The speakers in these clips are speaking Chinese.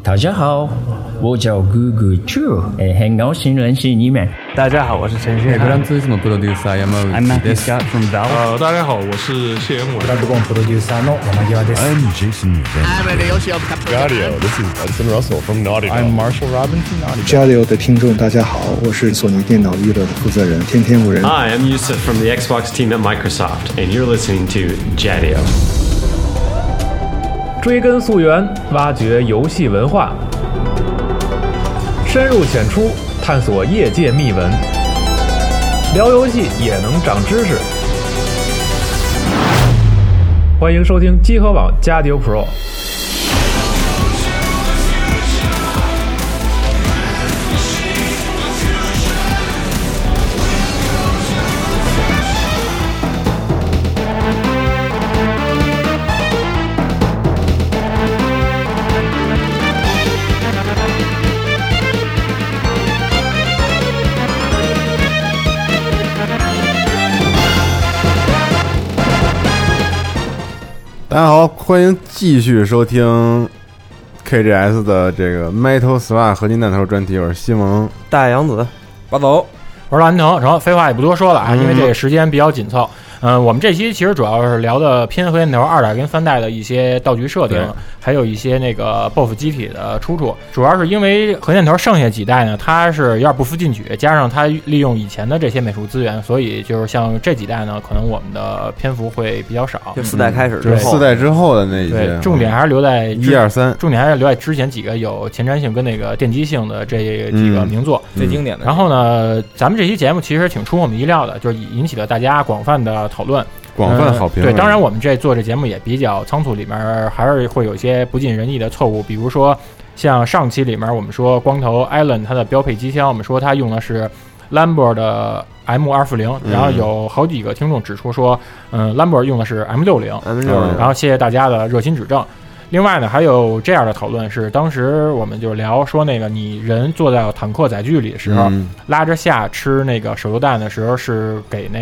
大家好，我叫谷谷猪，很高兴认识你们。 大家好，我是陈旭。 I'm Matthew Scott from Valve。 大家好，我是谢元伟。 I'm Jason Van。 Jadio, this is Hudson Russell from Naughty Dog. I'm Marshall Robin from Naughty Dog。Jadio 的听众大家好，我是索尼电脑娱乐的负责人天天无人。 Hi, I'm Yusuf from the Xbox team at Microsoft, and you're listening to Jadio。 追根溯源，挖掘游戏文化，深入浅出，探索业界秘闻，聊游戏也能长知识。欢迎收听机核网加迪欧 Pro。 大家好，欢迎继续收听 KGS 的这个 Metal Slug 合金弹头专题，我是西蒙， 大杨子， 巴走， 我是蓝腾。成，废话也不多说了啊，因为这个时间比较紧凑。我们这期其实主要是聊的偏合金弹头2代跟3代的一些道具设定，还有一些那个 BOSS 机体的出处。主要是因为合金弹头剩下几代呢，它是有点不思进取，加上它利用以前的这些美术资源，所以就是像这几代呢，可能我们的篇幅会比较少。 就4代开始之后，4代之后的那一些， 重点还是留在 1、2、3， 重点还是留在之前几个有前瞻性跟那个奠基性的这几个名作， 最经典的。 然后呢，咱们这期节目其实挺出乎我们意料的，就是引起了大家广泛的讨论。 广泛好评。 对，当然我们做这节目也比较仓促，里面还是会有一些不尽人意的错误，比如说像上期里面我们说光头艾伦他的标配机枪，我们说他用的是 Lambert 的 M240，然后有好几个听众指出说Lambert 用的是 M60，然后谢谢大家的热心指正。另外呢，还有这样的讨论是，当时我们就聊说那个你人坐在坦克载具里的时候，拉着下吃那个手榴弹的时候是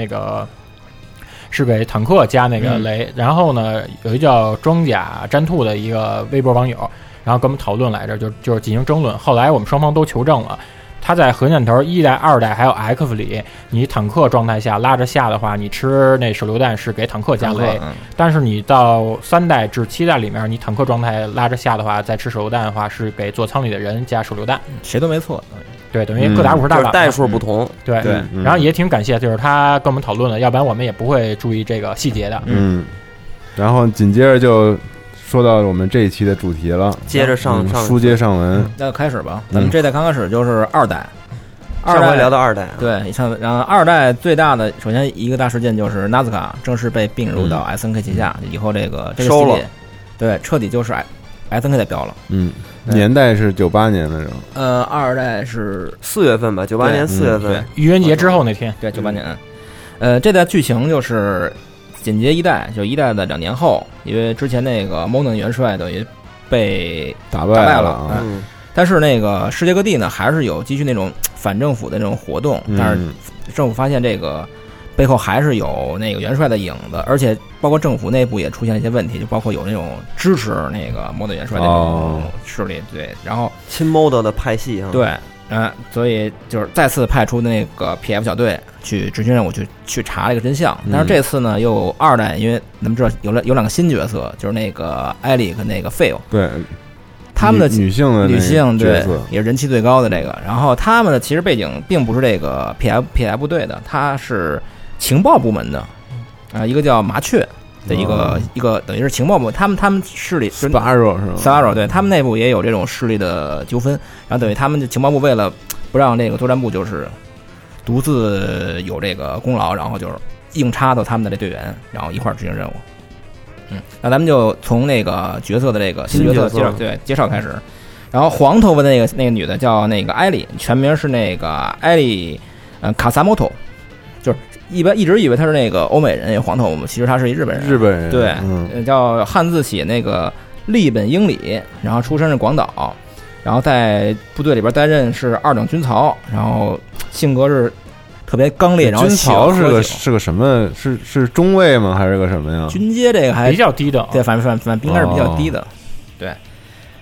给坦克加那个雷，然后呢，有一叫装甲战兔的一个微博网友，然后跟我们讨论来着，就是进行争论。后来我们双方都求证了，他在核弹头1代、2代还有 X 里，你坦克状态下拉着下的话，你吃那手榴弹是给坦克加雷，但是你到3代至7代里面，你坦克状态拉着下的话，再吃手榴弹的话是给座舱里的人加手榴弹， 谁都没错。 对，等于各打50大板， 代数不同。 对，然后也挺感谢，就是他跟我们讨论了，要不然我们也不会注意这个细节的。 然后紧接着就说到我们这一期的主题了， 接着上书接上文。 那就开始吧，咱们这代刚开始就是2代。 上回聊到2代， 对，然后2代最大的，首先一个大事件就是 Nazca 正式被并入到 SNK 旗下，以后这个收了， 对，彻底就是 SNK 的标了。 年代是98年的时候 ，2代是 4月份吧，98年4月份， 愚人节之后那天， 对，98年。这代剧情就是紧接1代，就1代的2年后，因为之前那个 Monon 元帅等于被打败了， 但是那个世界各地呢还是有继续那种反政府的那种活动，但是政府发现这个背后还是有那个元帅的影子，而且包括政府内部也出现了一些问题，就包括有那种支持那个摩德元帅的那种势力，对，然后亲摩德的派系啊， 对，所以就是再次派出那个 PF 小队去执行任务，去查这个真相。但是这次呢，又2代，因为咱们知道有2个新角色，就是那个艾莉和那个 Phil， 对。 他们的女性对也是人气最高的这个，然后他们的其实背景并不是这个 PF 部队的，他是情报部门的，一个叫麻雀的一个等于是情报部门，他们势力 Sparrow 是吧 ？Sparrow 对，他们内部也有这种势力的纠纷，然后等于他们的情报部为了不让这个作战部就是独自有这个功劳，然后就是硬插到他们的这队员，然后一块儿执行任务。那咱们就从那个角色的这个新角色介绍开始。然后黄头发的那个女的叫那个艾莉，全名是那个艾莉卡萨莫托，就是一直以为她是那个欧美人，黄头发，其实她是一日本人。对，叫汉字写那个利本英里，然后出身是广岛，然后在部队里边担任是2等军曹，然后性格是特别刚烈，然后军曹是个什么？是中尉吗？还是个什么呀？ 军阶这个还比较低的， 对，反正应该是比较低的，对。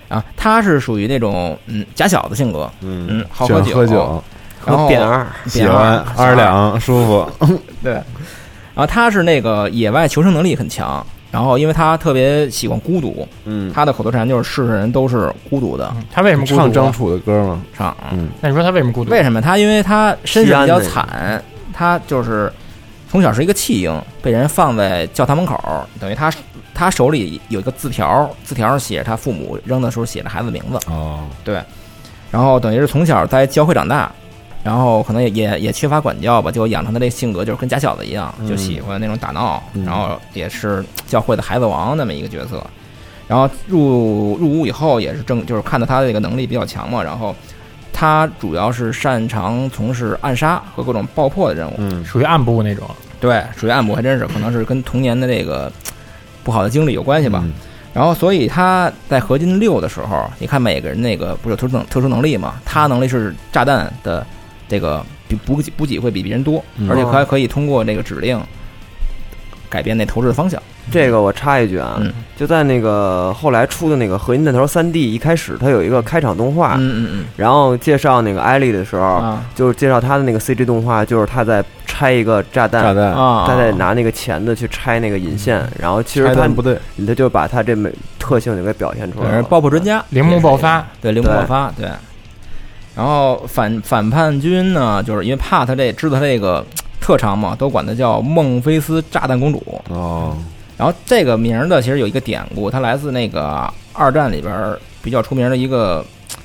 啊，他是属于那种假小子性格，好喝酒，然后扁二， 喜欢2两舒服， 对。然后他是那个野外求生能力很强，然后因为他特别喜欢孤独，他的口头禅就是世上人都是孤独的。 他为什么孤独？ 唱张楚的歌吗？ 唱， 那你说他为什么孤独？ 为什么？他因为他身世比较惨，他就是从小是一个弃婴，被人放在教堂门口，等于他手里有一个字条上写着他父母扔的时候写着孩子的名字。 哦， 对，然后等于是从小在教会长大，然后可能也缺乏管教吧，就养成他这性格就是跟假小子一样，就喜欢那种打闹，然后也是教会的孩子王那么一个角色。然后入伍以后也是就是看到他这个能力比较强嘛，然后他主要是擅长从事暗杀和各种爆破的任务， 属于暗部那种。 对，属于暗部，还真是可能是跟童年的这个不好的经历有关系吧。然后所以他在合金6的时候，你看每个人那个不是有特殊能力嘛，他能力是炸弹的这个补给会比别人多，而且还可以通过这个指令改变那投掷的方向。 这个我插一句啊，就在那个后来出的那个合金弹头3D，一开始它有一个开场动画，然后介绍那个艾莉的时候，就是介绍他的那个 CG 动画，就是他在拆一个炸弹，他在拿那个钳子去拆那个引线，然后其实他不对， 他就把他这特性就给表现出来了。 爆破专家， 铃木爆发， 对，铃木爆发，对。然后反叛军呢，就是因为怕他知道他这个特长嘛，都管他叫孟菲斯炸弹公主。 哦。 然后这个名的其实有一个典故，它来自那个2战里边比较出名的一个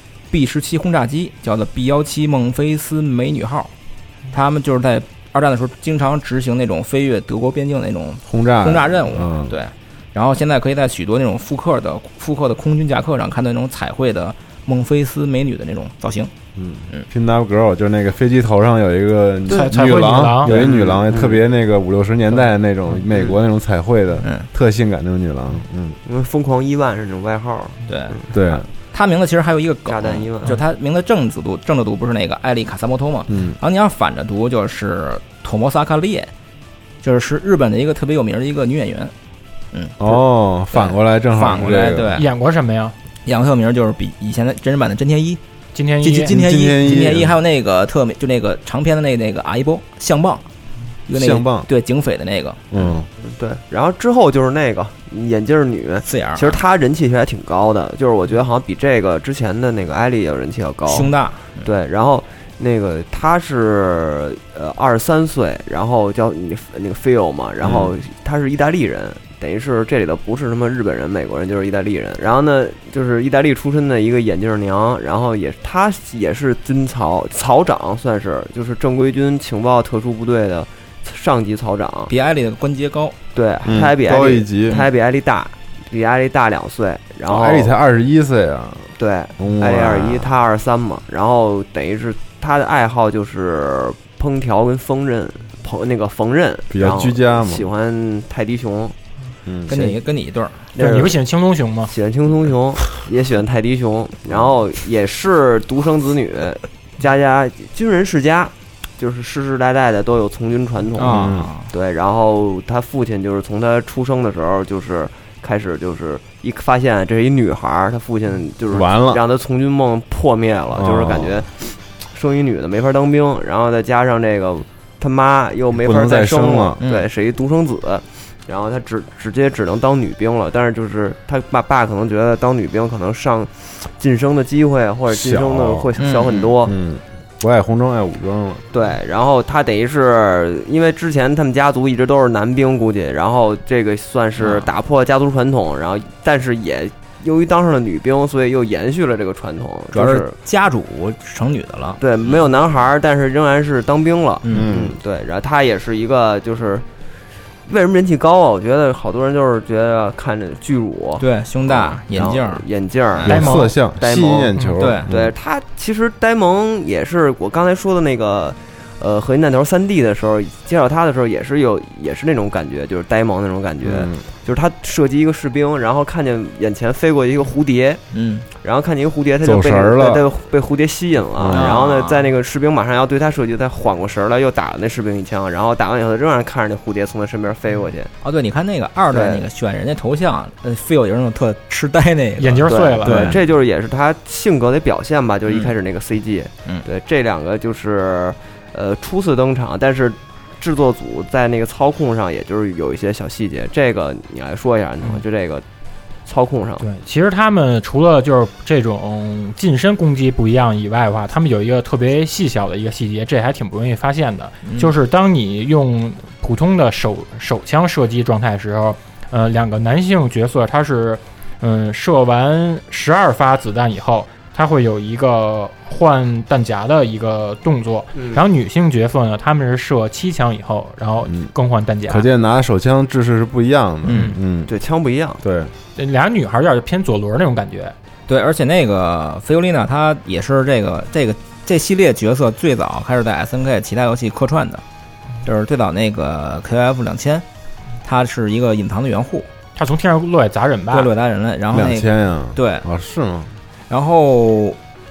B-17轰炸机，叫做 B-17孟菲斯美女号。他们就是在2战的时候经常执行那种飞越德国边境的那种轰炸任务，对。然后现在可以在许多那种复刻的空军甲壳上看到那种彩绘的孟菲斯美女的那种造型。 Pin Up Girl 就是那个飞机头上有一个女郎，有一女郎，特别那个50-60年代那种美国那种彩绘的，特性感那种女郎。 因为疯狂伊万是那种外号。 对。 他名字其实还有一个梗， 炸弹伊万， 就他名字正字读不是那个艾利卡萨摩托嘛？然后你要反着读就是托摩萨卡列，就是日本的一个特别有名的一个女演员。 反过来正好反过来，对。 演过什么呀？ 演过特有名就是比以前的真人版的真田一。 金田一，还有那个就那个长篇的那个阿一波相棒，一个那个相棒， 对，警匪的那个， 对。然后之后就是那个眼镜女四眼， 其实她人气还挺高的，就是我觉得好像比这个之前的那个艾莉有人气要高， 胸大， 对。然后那个她是23岁，然后叫那个 Phil 嘛，然后她是意大利人。等于是这里头不是什么日本人、美国人，就是意大利人。然后呢，就是意大利出身的一个眼镜娘，然后他也是军曹长，算是就是正规军情报特殊部队的上级曹长， 比艾莉的官阶高。 对，他还比艾莉高一级， 他还比艾莉大，比艾莉大2岁。然后艾莉才21岁啊。 对，艾莉21，他23嘛。然后等于是他的爱好就是烹调跟缝纫， 比较居家嘛， 喜欢泰迪熊。 跟你一对儿， 你不喜欢青松熊吗？ 喜欢青松熊，也喜欢泰迪熊，然后也是独生子女，家军人世家，就是世世代代的都有从军传统对，然后他父亲就是从他出生的时候就是开始就是一发现这是一女孩，他父亲就是完了， 让他从军梦破灭了，就是感觉生一女的没法当兵，然后再加上这个他妈又没法再生了，对，是一独生子。然后他直接只能当女兵了，但是就是他爸可能觉得当女兵可能晋升的机会或者晋升的会小很多， 不爱红装爱武装了。 对，然后他等于是因为之前他们家族一直都是男兵，估计，然后这个算是打破家族传统，然后但是也由于当上了女兵，所以又延续了这个传统， 主要是家主成女的了。 对，没有男孩，但是仍然是当兵了。对，然后他也是一个就是。为什么人气高啊？我觉得好多人就是觉得看着巨乳， 对，胸大，眼镜， 有色相，吸引眼球。 对，他其实呆萌也是我刚才说的那个， 合金弹头3D 的时候，介绍他的时候也是那种感觉，就是呆萌那种感觉，就是他射击一个士兵，然后看见眼前飞过一个蝴蝶，然后看见一个蝴蝶，他就被蝴蝶吸引了，然后呢，在那个士兵马上要对他射击，他缓过神来，又打了那士兵一枪，然后打完以后，仍然看着那蝴蝶从他身边飞过去。 哦，对，你看那个2代那个选人家头像，Phil 有那种特痴呆那个， 眼睛碎了， 对，这就是也是他性格的表现吧，就是一开始那个 CG，对，这2个就是初次登场，但是制作组在那个操控上，也就是有一些小细节，这个你来说一下，就这个操控上。 对，其实他们除了就是这种近身攻击不一样以外的话，他们有一个特别细小的一个细节，这还挺不容易发现的，就是当你用普通的手枪射击状态的时候，两个男性角色他是射完12发子弹以后，他会有一个换弹夹的一个动作，然后女性角色呢，他们是射7枪以后，然后更换弹夹。 可见拿手枪制式是不一样的。 对，枪不一样。 对， 俩女孩有点偏左轮那种感觉。 对，而且那个菲尤丽娜她也是这系列角色最早开始在 SNK 其他游戏客串的，就是最早那个 KF2000，它是一个隐藏的元户， 它从天上落下砸人吧？ 对，落下砸人了。然后 2000呀？ 对， 是吗？ 然后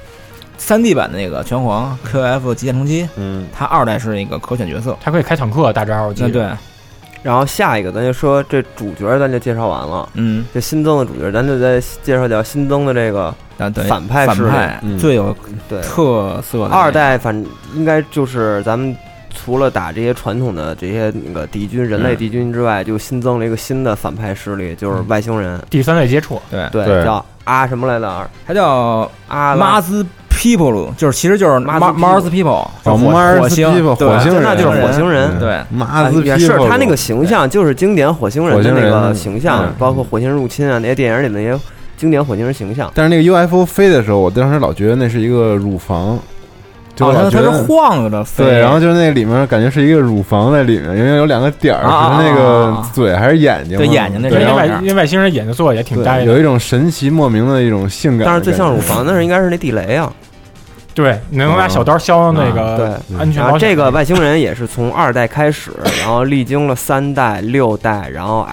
3D 版的那个拳皇 QF 极限冲击，它2代是一个可选角色， 它可以开坦克大招， 对。 然后下一个咱就说这主角，咱就介绍完了。这新增的主角，咱就再介绍叫新增的这个反派势力， 最有特色的 2代，应该就是咱们除了打这些传统的这些那个敌军、人类敌军之外，就新增了一个新的反派势力，就是外星人。 第3类接触， 对，叫什么来着？ 它叫Mars People， 其实就是 Mars People， 火星人， 那就是火星人。 对 ，Mars People 也是他那个形象，就是经典火星人的那个形象，包括火星入侵啊那些电影里的那些经典火星人形象。 但是那个 UFO 飞的时候，我当时老觉得那是一个乳房。就它是晃悠着飞， 对，然后就那里面感觉是一个乳房在里面，因为有2个点儿，是那个嘴还是眼睛？ 对，眼睛那是因为外星人眼睛做的也挺呆的， 有一种神奇莫名的一种性感。 但是最像乳房，那是应该是那地雷啊。 对，能拿小刀削那个安全保险。 这个外星人也是从2代开始，然后历经了3代、6代，然后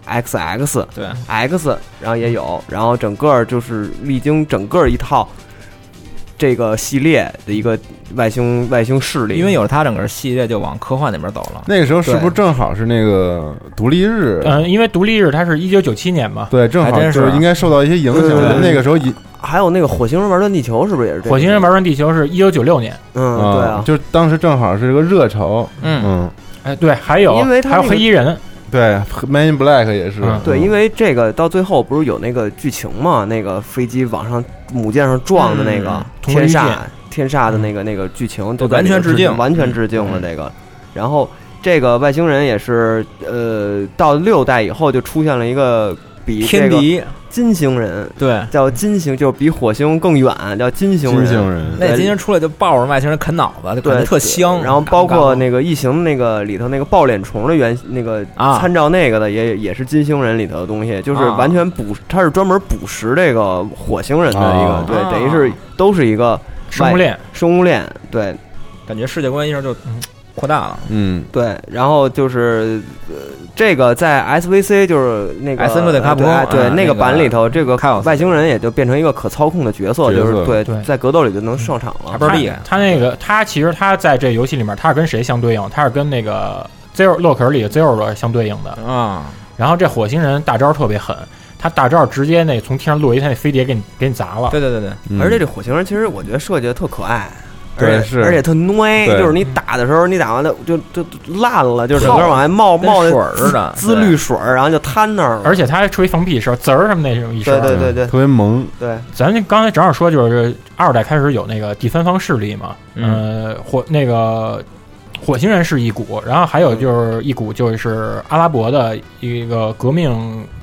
XX， 对 X， 然后也有，然后整个就是历经整个一套。这个系列的一个外星势力， 因为有了它，整个系列就往科幻那边走了。 那个时候是不是正好是那个独立日？ 因为独立日它是1997年嘛， 对，正好就是应该受到一些影响。那个时候还有那个火星人玩转地球，是不是也是？ 火星人玩转地球是1996年， 对啊， 就当时正好是这个热潮。 对，还有黑衣人。 对 ，Man in Black 也是。 对，因为这个到最后不是有那个剧情嘛？那个飞机往上母舰上撞的那个天煞的那个剧情，都完全致敬了这个。然后这个外星人也是到6代以后就出现了一个比天敌金星人， 对， 叫金星，就比火星更远，叫金星人。 那金星人出来就抱着外星人啃脑子，就感觉特香。 然后包括那个异形那个里头那个抱脸虫的那个参照那个的也是金星人里头的东西，就是完全它是专门捕食这个火星人的一个，对，等于是都是一个生物链，对， 感觉世界观一下就扩大了。 对，然后就是这个在 SVC 就是那个 SNK 的卡普空， 对那个版里头，这个外星人也就变成一个可操控的角色，就是对，在格斗里就能上场了。 他其实他在这游戏里面，他是跟谁相对应？他是跟那个 Zero 洛克里的 Zero 相对应的啊。 然后这火星人大招特别狠，他大招直接那从天上落一台那飞碟给你砸了。 对， 而且这火星人其实我觉得设计的特可爱。 对， 而且特歪，就是你打的时候，你打完了就烂了，就整个往外冒水似的， 滋绿水，然后就瘫那儿了。 而且它还出一放屁声，滋儿什么那种一声， 对， 特别萌。 对， 咱刚才正好说，就是2代开始有那个第3方势力嘛，火星人是一股，然后还有就是一股就是阿拉伯的一个革命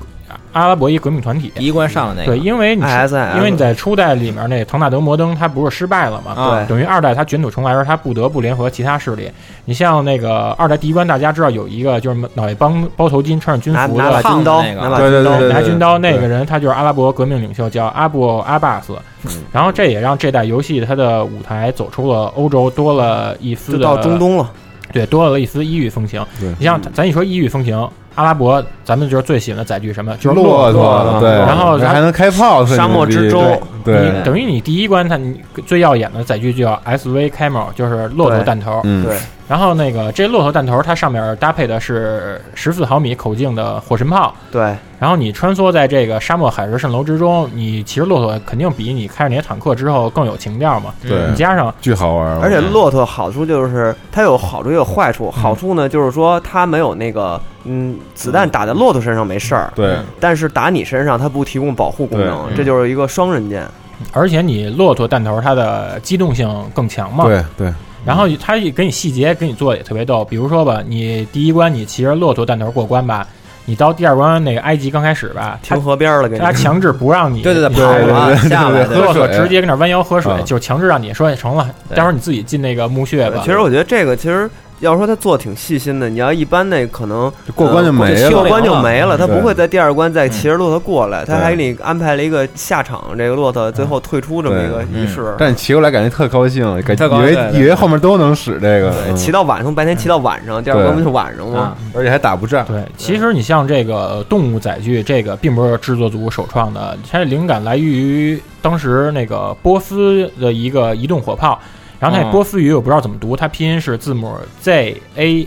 阿拉伯一革命团体， 第一关上了那个。 对，因为你在初代里面那唐纳德摩登他不是失败了嘛？ 对， 等于二代他卷土重来时，他不得不联合其他势力。你像那个二代第一关，大家知道有一个就是脑袋包头巾、穿着军服的拿军刀， 拿军刀那个人，他就是阿拉伯革命领袖，叫阿布阿巴斯。然后这也让这代游戏它的舞台走出了欧洲，多了一丝的到中东了。 对，多了一丝异域风情。你像咱一说异域风情，阿拉伯咱们就是最喜欢的载具什么，就是骆驼。 对， 然后还能开炮， 沙漠之舟。 对， 等于你第一关它最耀眼的载具就叫 SV Camel， 就是骆驼弹头。 对。 然后那个这骆驼弹头，它上面搭配的是14毫米口径的火神炮。 对。 然后你穿梭在这个沙漠海市蜃楼之中，你骑着骆驼肯定比你开着你的坦克之后更有情调嘛。 对。 你加上巨好玩。 而且骆驼好处就是它有好处也有坏处。好处呢就是说它没有那个子弹打在骆驼身上没事儿。 对。 但是打你身上它不提供保护功能，这就是一个双刃剑。 而且你骆驼弹头它的机动性更强嘛。 对对。 然后它给你细节给你做的也特别逗，比如说吧，你第一关你骑着骆驼弹头过关吧，你到第二关那个埃及刚开始吧， 停河边了， 他强制不让你对跑了下来， 骆驼直接跟那弯腰喝水，就强制让你说成了，待会儿你自己进那个墓穴吧。 其实我觉得这个其实。要说他做挺细心的，你要一般那可能过关就没了， 过关就没了，他不会在第二关再骑着骆驼过来，他还给你安排了一个下场，这个骆驼最后退出这么一个仪式。 但你骑过来感觉特高兴，以为后面都能使这个， 骑到晚上，白天骑到晚上，第二关不就晚上吗？ 而且还打不仗。 对，其实你像这个动物载具，这个并不是制作组首创的，它的灵感来源于当时那个波斯的一个移动火炮。然后它波斯语我不知道怎么读，它拼音是字母 ZAMBU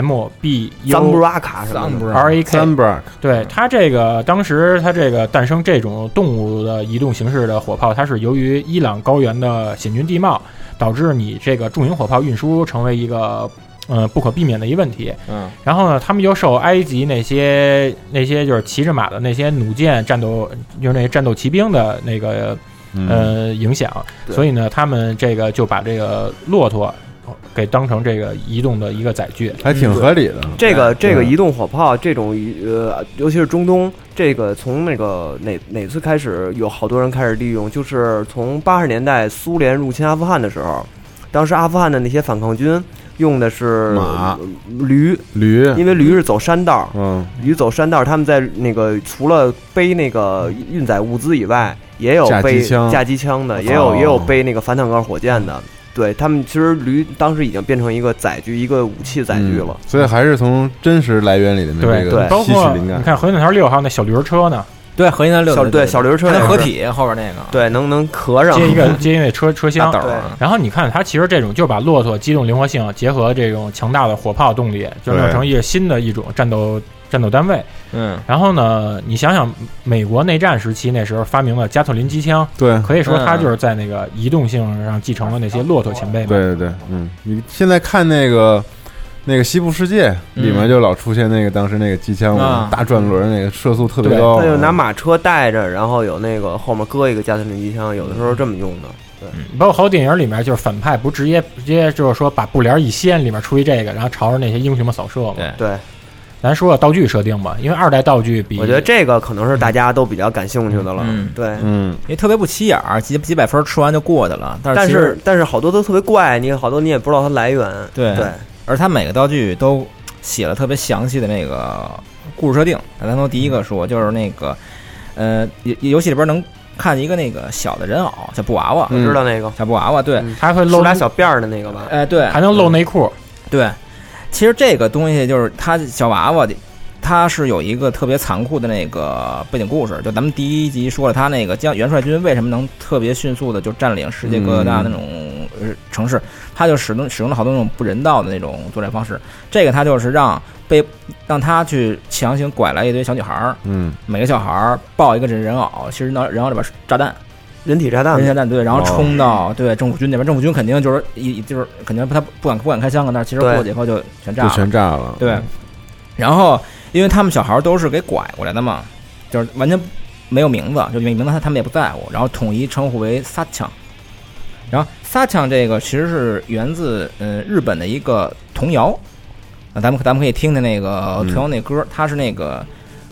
RAK。 对，它这个当时它这个诞生这种动物的移动形式的火炮，它是由于伊朗高原的险峻地貌，导致你这个重型火炮运输成为一个不可避免的一个问题。然后呢，他们又受埃及那些就是骑着马的那些弩箭战斗，就是那些战斗骑兵的那个。影响，所以呢，他们这个就把这个骆驼给当成这个移动的一个载具， 还挺合理的。 这个移动火炮，这种尤其是中东，这个从那个哪次开始有好多人开始利用，就是从80年代苏联入侵阿富汗的时候，当时阿富汗的那些反抗军用的是马、 驴，因为驴是走山道，驴走山道，他们在那个除了背那个运载物资以外。也有背架机枪的，也有背那个反坦克火箭的。对，他们其实驴当时已经变成一个载具，一个武器载具了。 所以还是从真实来源里的那个吸取灵感。 你看核心弹头6号那小驴车呢？ 对，核心弹6 对小驴车能合体后边那个， 对，能合上接一个车厢。 对， 然后你看它其实这种就把骆驼机动灵活性结合这种强大的火炮动力，就弄成一个新的一种战斗单位。然后呢，你想想美国内战时期那时候发明了加特林机枪， 对， 可以说它就是在那个移动性上继承了那些骆驼前辈嘛。 对，你现在看那个西部世界里面就老出现那个当时那个机枪大转轮，那个射速特别高， 他就拿马车带着，然后有那个后面搁一个加特林机枪，有的时候这么用的。对， 包括好多电影里面就是反派不直接就是说把布帘一掀，里面出一这个，然后朝着那些英雄们扫射嘛。 对。 咱说道具设定吧，因为2代道具比我觉得这个可能是大家都比较感兴趣的了。对， 因为特别不起眼儿，几百分吃完就过去了。但是好多都特别怪，你好多你也不知道它来源。 对，而它每个道具都写了特别详细的那个故事设定。咱从第一个说，就是那个游戏里边能看一个那个小的人偶叫布娃娃， 我知道那个小布娃娃，对， 还会露俩小辫儿的那个吧？ 对， 还能露内裤， 对。其实这个东西就是它小娃娃的，它是有一个特别残酷的那个背景故事。就咱们第一集说了，他那个元帅军为什么能特别迅速的就占领世界各大那种城市，他就使用了好多那种不人道的那种作战方式。这个他就是让他去强行拐来一堆小女孩，每个小孩抱一个人偶，其实人偶里边炸弹。 人体炸弹对，然后冲到政府军那边，政府军肯定就是肯定他不敢开枪，但是其实过去以后就全炸了。对，然后因为他们小孩都是给拐过来的嘛，就是完全没有名字，就名字他们也不在乎，然后统一称呼为撒枪。然后撒枪这个其实是源自日本的一个童谣，咱们可以听听那个童谣那歌，它是那个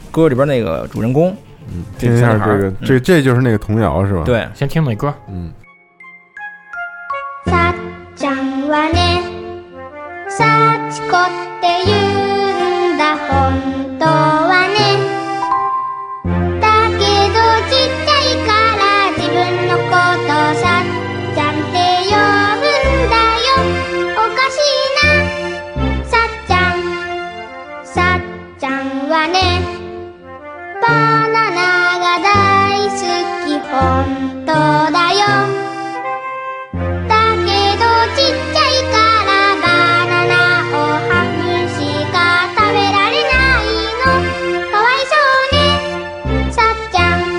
歌里边那个主人公。 听一下这就是那个童谣是吧？ 对， 先听那歌。 さっちゃんはね、幸子って言うんだ本当はね。だけどちっちゃいから自分のことさっちゃんって呼ぶんだよ。おかしいな、さっちゃんはね、バナナが大好き本当だよ。だけどちっちゃいからバナナを半分しか食べられないの。かわいそうね、さっちゃん。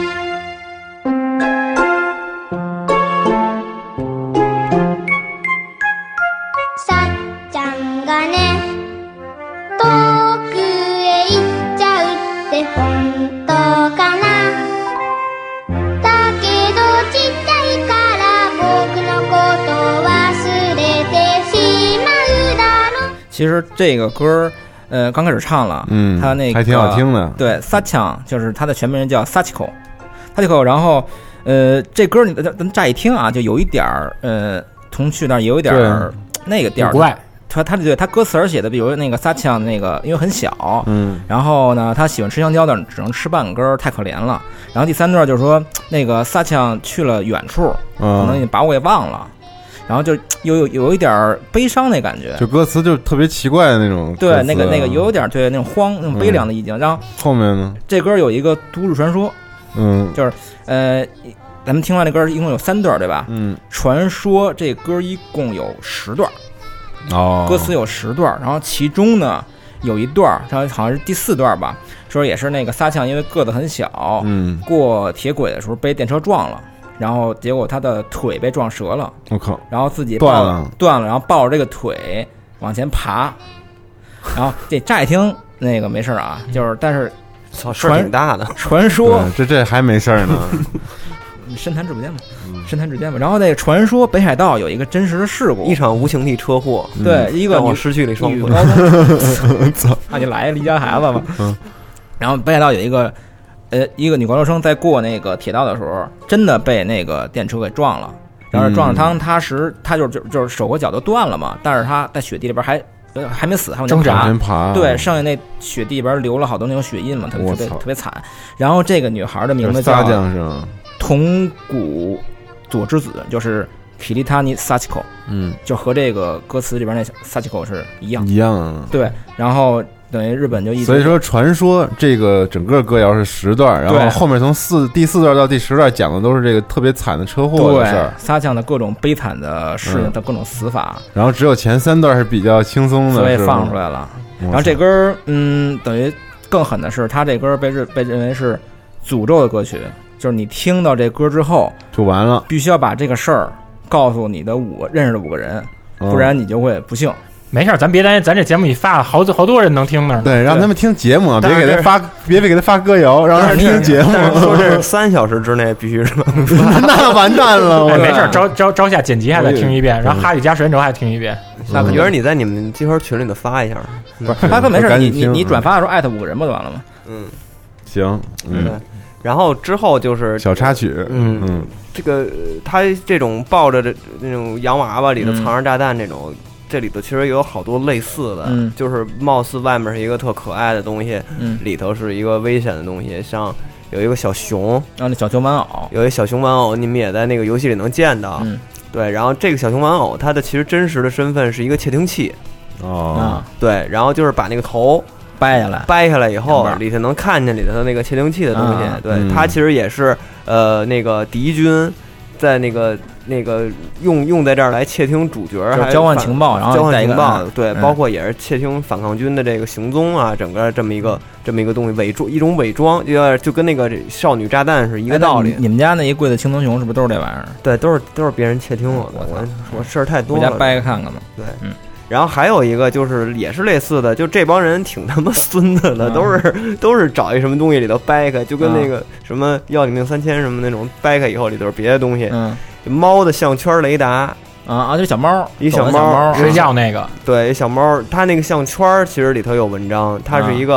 さっちゃんがね、遠くへ行っちゃうって本当かな。だけどちっちゃいから僕のこと忘れてしまうだろ。 其实这个歌刚开始唱了，他那个还挺好听的。 对，萨强就是他的全名叫 Sachiko， 然后这歌咱乍一听啊，就有一点童趣，但是也有一点那个调儿。 怪， 他歌词儿写的，比如那个萨强那个，因为很小，然后呢，他喜欢吃香蕉，但是只能吃半根，太可怜了。然后第三段就是说，那个萨强去了远处，可能把我给忘了。然后就有一点悲伤那感觉， 就歌词就特别奇怪的那种。 对，那个有点对那种那种悲凉的意境。然后后面呢， 这歌有一个都市传说，就是咱们听完这歌一共有3段，对吧？传说这歌一共有10段，歌词有10段，然后其中呢有一段，它好像是第4段吧，说也是那个萨强因为个子很小，过铁轨的时候被电车撞了。然后结果他的腿被撞折了， 我靠！ 然后自己断了，然后抱着这个腿往前爬，然后这乍一听那个没事啊，就是但是事儿挺大的传说， 这还没事呢， 深谈之间嘛，深谈之间嘛。然后那个传说北海道有一个真实的事故， 一场无情的车祸， 对，一个我失去了双腿， 那你来离家孩子吧。然后北海道有一个女高中生在过那个铁道的时候，真的被那个电车给撞了，然后撞了她就是手和脚都断了嘛，但是她在雪地里边还没死，还有挣扎爬， 对，剩下那雪地里边流了好多那种血印嘛，特别惨。然后这个女孩的名字叫桐谷佐之子，就是Kiritani Sachiko， 就和这个歌词里边那 Sachiko 是一样。对，然后等于日本就所以说传说这个整个歌谣是10段，然后后面从第4段到第10段讲的都是这个特别惨的车祸的事儿， 撒强的各种悲惨的事情的各种死法， 然后只有前3段是比较轻松的， 所以放出来了。然后这歌等于更狠的是，他这歌被认为是诅咒的歌曲，就是你听到这歌之后就完了， 必须要把这个事儿告诉你的认识的5个人，不然你就会不幸。 没事，咱别担心，咱这节目里发好多人能听呢。 对，让他们听节目啊，别给他发歌谣，让他们听节目。 说这3小时之内必须是那完蛋了。 没事，朝下剪辑还得听一遍，然后哈里加时间轴还听一遍。 那可觉得你在你们集合群里头发一下， 不是发没事，你转发的时候艾特5个人不就完了吗？ 行， 然后之后就是小插曲， 这个他这种抱着的那种洋娃娃里头藏着炸弹这种。这里头其实有好多类似的，就是貌似外面是一个特可爱的东西，里头是一个危险的东西，像有一个小熊， 然后那小熊玩偶， 有一小熊玩偶，你们也在那个游戏里能见到，对，然后这个小熊玩偶它的其实真实的身份是一个窃听器，对，然后就是把那个头掰下来以后，里头能看见里头的那个窃听器的东西，对，它其实也是那个敌军在那个用在这儿来窃听主角，还交换情报，然后交换情报，对，包括也是窃听反抗军的这个行踪啊，整个这么一个东西，一种伪装，就跟那个少女炸弹是一个道理。 你们家那一柜子青铜熊是不是都是这玩意儿？ 对，都是别人窃听我的，我事儿太多了， 回家掰开看看吧。 对，然后还有一个就是也是类似的，就这帮人挺他妈孙子的，都是找一什么东西里头掰开，就跟那个什么要你命3000什么那种掰开以后里头是别的东西。猫的项圈雷达就小猫， 一小猫睡觉那个， 对，小猫，它那个项圈其实里头有文章，它是一个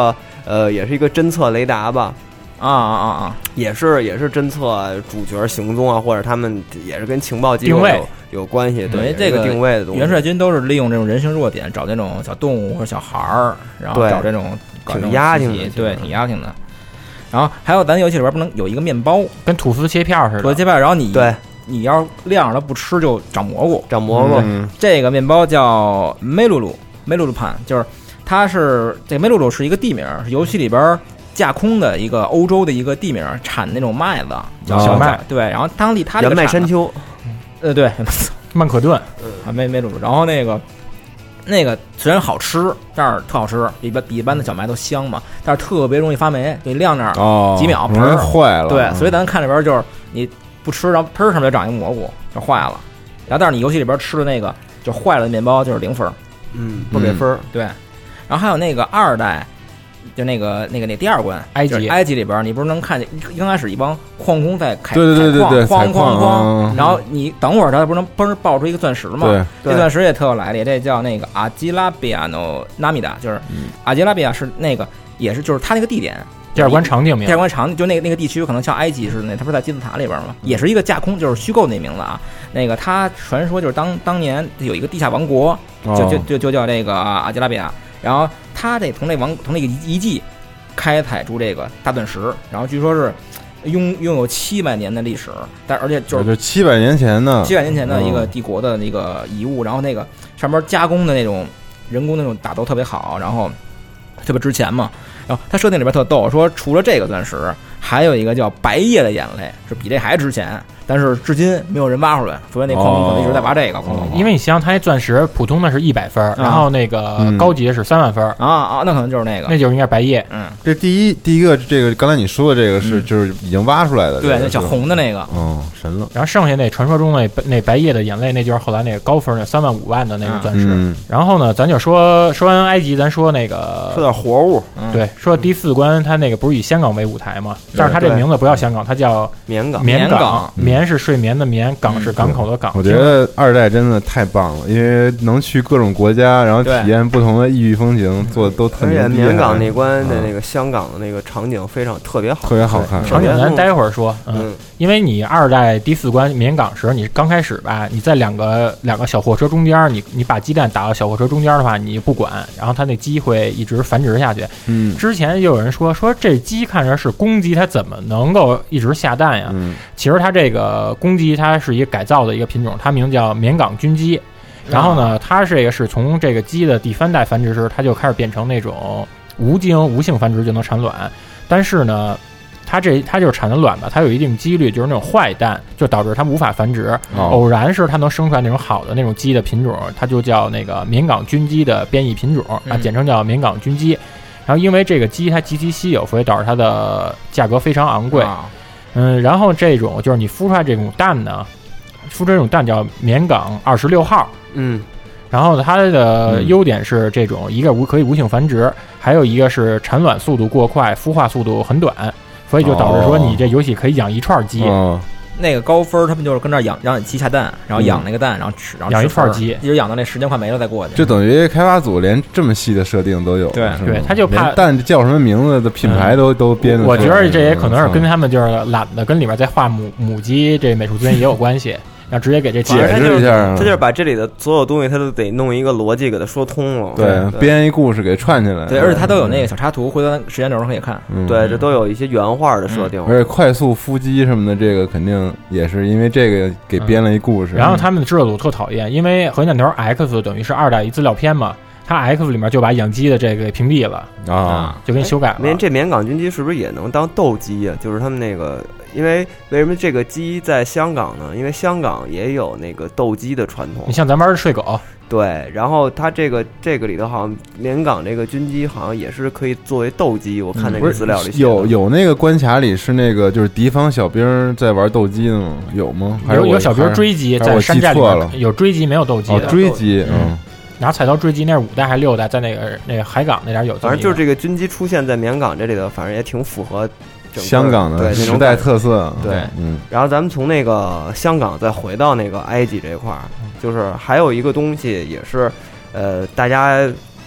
也是一个侦测雷达吧。也是侦测主角行踪啊，或者他们也是跟情报机构有关系。对， 这个定位的东西， 元帅军都是利用这种人性弱点，找这种小动物或者小孩儿，然后找这种挺压挺的， 对，挺压挺的。然后还有咱游戏里边不能有一个面包， 跟吐司切片似的， 吐司切片，然后你要晾着它不吃就长蘑菇，这个面包叫梅露露盘，就是它是这梅露露是一个地名，是游戏里边架空的一个欧洲的一个地名，产那种麦子叫小麦， 对，然后当地它原麦山丘， 对， 曼可顿， 梅露露，然后那个虽然好吃，但是特好吃，比一般的小麦都香嘛，但是特别容易发霉，给你晾那儿几秒， 容易坏了。 对，所以咱看里边就是你不吃，然后喷上面就长一蘑菇，就坏了。然后但是你游戏里边吃的那个就坏了的面包就是0分， 不给分。 对，然后还有那个2代。就那第二关，埃及里边，你不是能看见刚开始一帮矿工在开对， 哐，然后你等会儿他不是能嘣爆出一个钻石吗？这钻石也特有来历，这叫那个阿基拉比亚诺纳米达，就是阿基拉比亚是那个也是就是他那个地点， 第二关场景名， 第二关场景就那个地区可能像埃及似的，它不是在金字塔里边吗？也是一个架空，就是虚构那名字啊。那个他传说就是当年有一个地下王国，就叫这个阿基拉比亚。然后他从那个遗迹开采出这个大钻石，然后据说是拥有700年的历史，而且就是 700年前的一个帝国的那个遗物，然后那个上面加工的那种人工那种打斗特别好，然后特别值钱嘛。然后他设定里边特逗，说除了这个钻石，还有一个叫白夜的眼泪，是比这还值钱，但是至今没有人挖出来，所以那矿工可能一直在挖这个。 因为你想想，他那钻石普通的是100分，然后那个高级的是3万分那可能就是那个， 那就是应该白夜。 这第一个这个刚才你说的这个是就是已经挖出来的， 对，那小红的那个， 神了。 然后剩下那传说中那白夜的眼泪，那就是后来那个高分那3万5万的那种钻石。然后呢，咱就说完埃及，咱说那个说点活物， 对，说第4关，它那个不是以香港为舞台吗？但是它这名字不叫香港，它叫棉港。 棉是睡眠的眠，港是港口的港。 我觉得2代真的太棒了，因为能去各种国家，然后体验不同的异域风情，做的都特别。 而且棉港那关的那个香港的那个场景特别好， 特别好看。 场景咱待会儿说，因为你2代第4关棉港时，你刚开始吧，你在两个小货车中间，你把鸡蛋打到小货车中间的话，你不管，然后它那鸡会一直繁殖下去。之前就有人说这鸡看着是公鸡，它怎么能够一直下蛋呀？其实它这个公鸡它是一个改造的一个品种，它名叫棉港军鸡。然后呢，它这个是从这个鸡的第3代繁殖时，它就开始变成那种无性繁殖就能产卵。但是呢，它就是产的卵吧，它有一定几率就是那种坏蛋，就导致它无法繁殖。偶然是它能生出来那种好的那种鸡的品种，它就叫那个棉港军鸡的变异品种简称叫棉港军鸡。然后因为这个鸡它极其稀有，所以导致它的价格非常昂贵。然后这种就是你孵出来这种蛋呢，孵出这种蛋叫棉港26号。然后它的优点是这种一个可以无性繁殖，还有一个是产卵速度过快，孵化速度很短，所以就导致说你这游戏可以养一串鸡。 那个高分他们就是跟那养鸡下蛋，然后养那个蛋，然后养一串鸡， 一直养到那时间快没了再过去。 就等于开发组连这么细的设定都有。 对，他就怕蛋叫什么名字的品牌都编的。 我觉得这也可能是跟他们就是懒得跟里面再画母鸡这美术资源也有关系。要直接给这解释一下， 他就是把这里的所有东西，他都得弄一个逻辑给他说通了。 对，编一故事给串起来。 对，而且他都有那个小插图，回头时间轴上可以看。 对，这都有一些原画的设定。 而且快速孵鸡什么的，这个肯定也是因为这个给编了一故事。 然后他们的制作组特讨厌，因为核心弹头 X 等于是2代一资料片嘛。它 X 里面就把养鸡的这个给屏蔽了就给你修改了。 这棉港军鸡是不是也能当斗鸡啊？就是他们那个，因为为什么这个鸡在香港呢？因为香港也有那个斗鸡的传统。 你像咱们玩睡狗， 对，然后它这个里头好像棉港这个军鸡好像也是可以作为斗鸡，我看那个资料里有那个关卡里是那个就是敌方小兵在玩斗鸡的吗？有吗？ 有小兵追击在山寨里面有追击没有斗鸡的追击然后菜刀追击那是5代还是6代，在那个海港那点有。 反正就是这个军机出现在棉港这里头，反正也挺符合香港的时代特色。 对，然后咱们从那个香港再回到那个埃及这块儿，就是还有一个东西也是，大家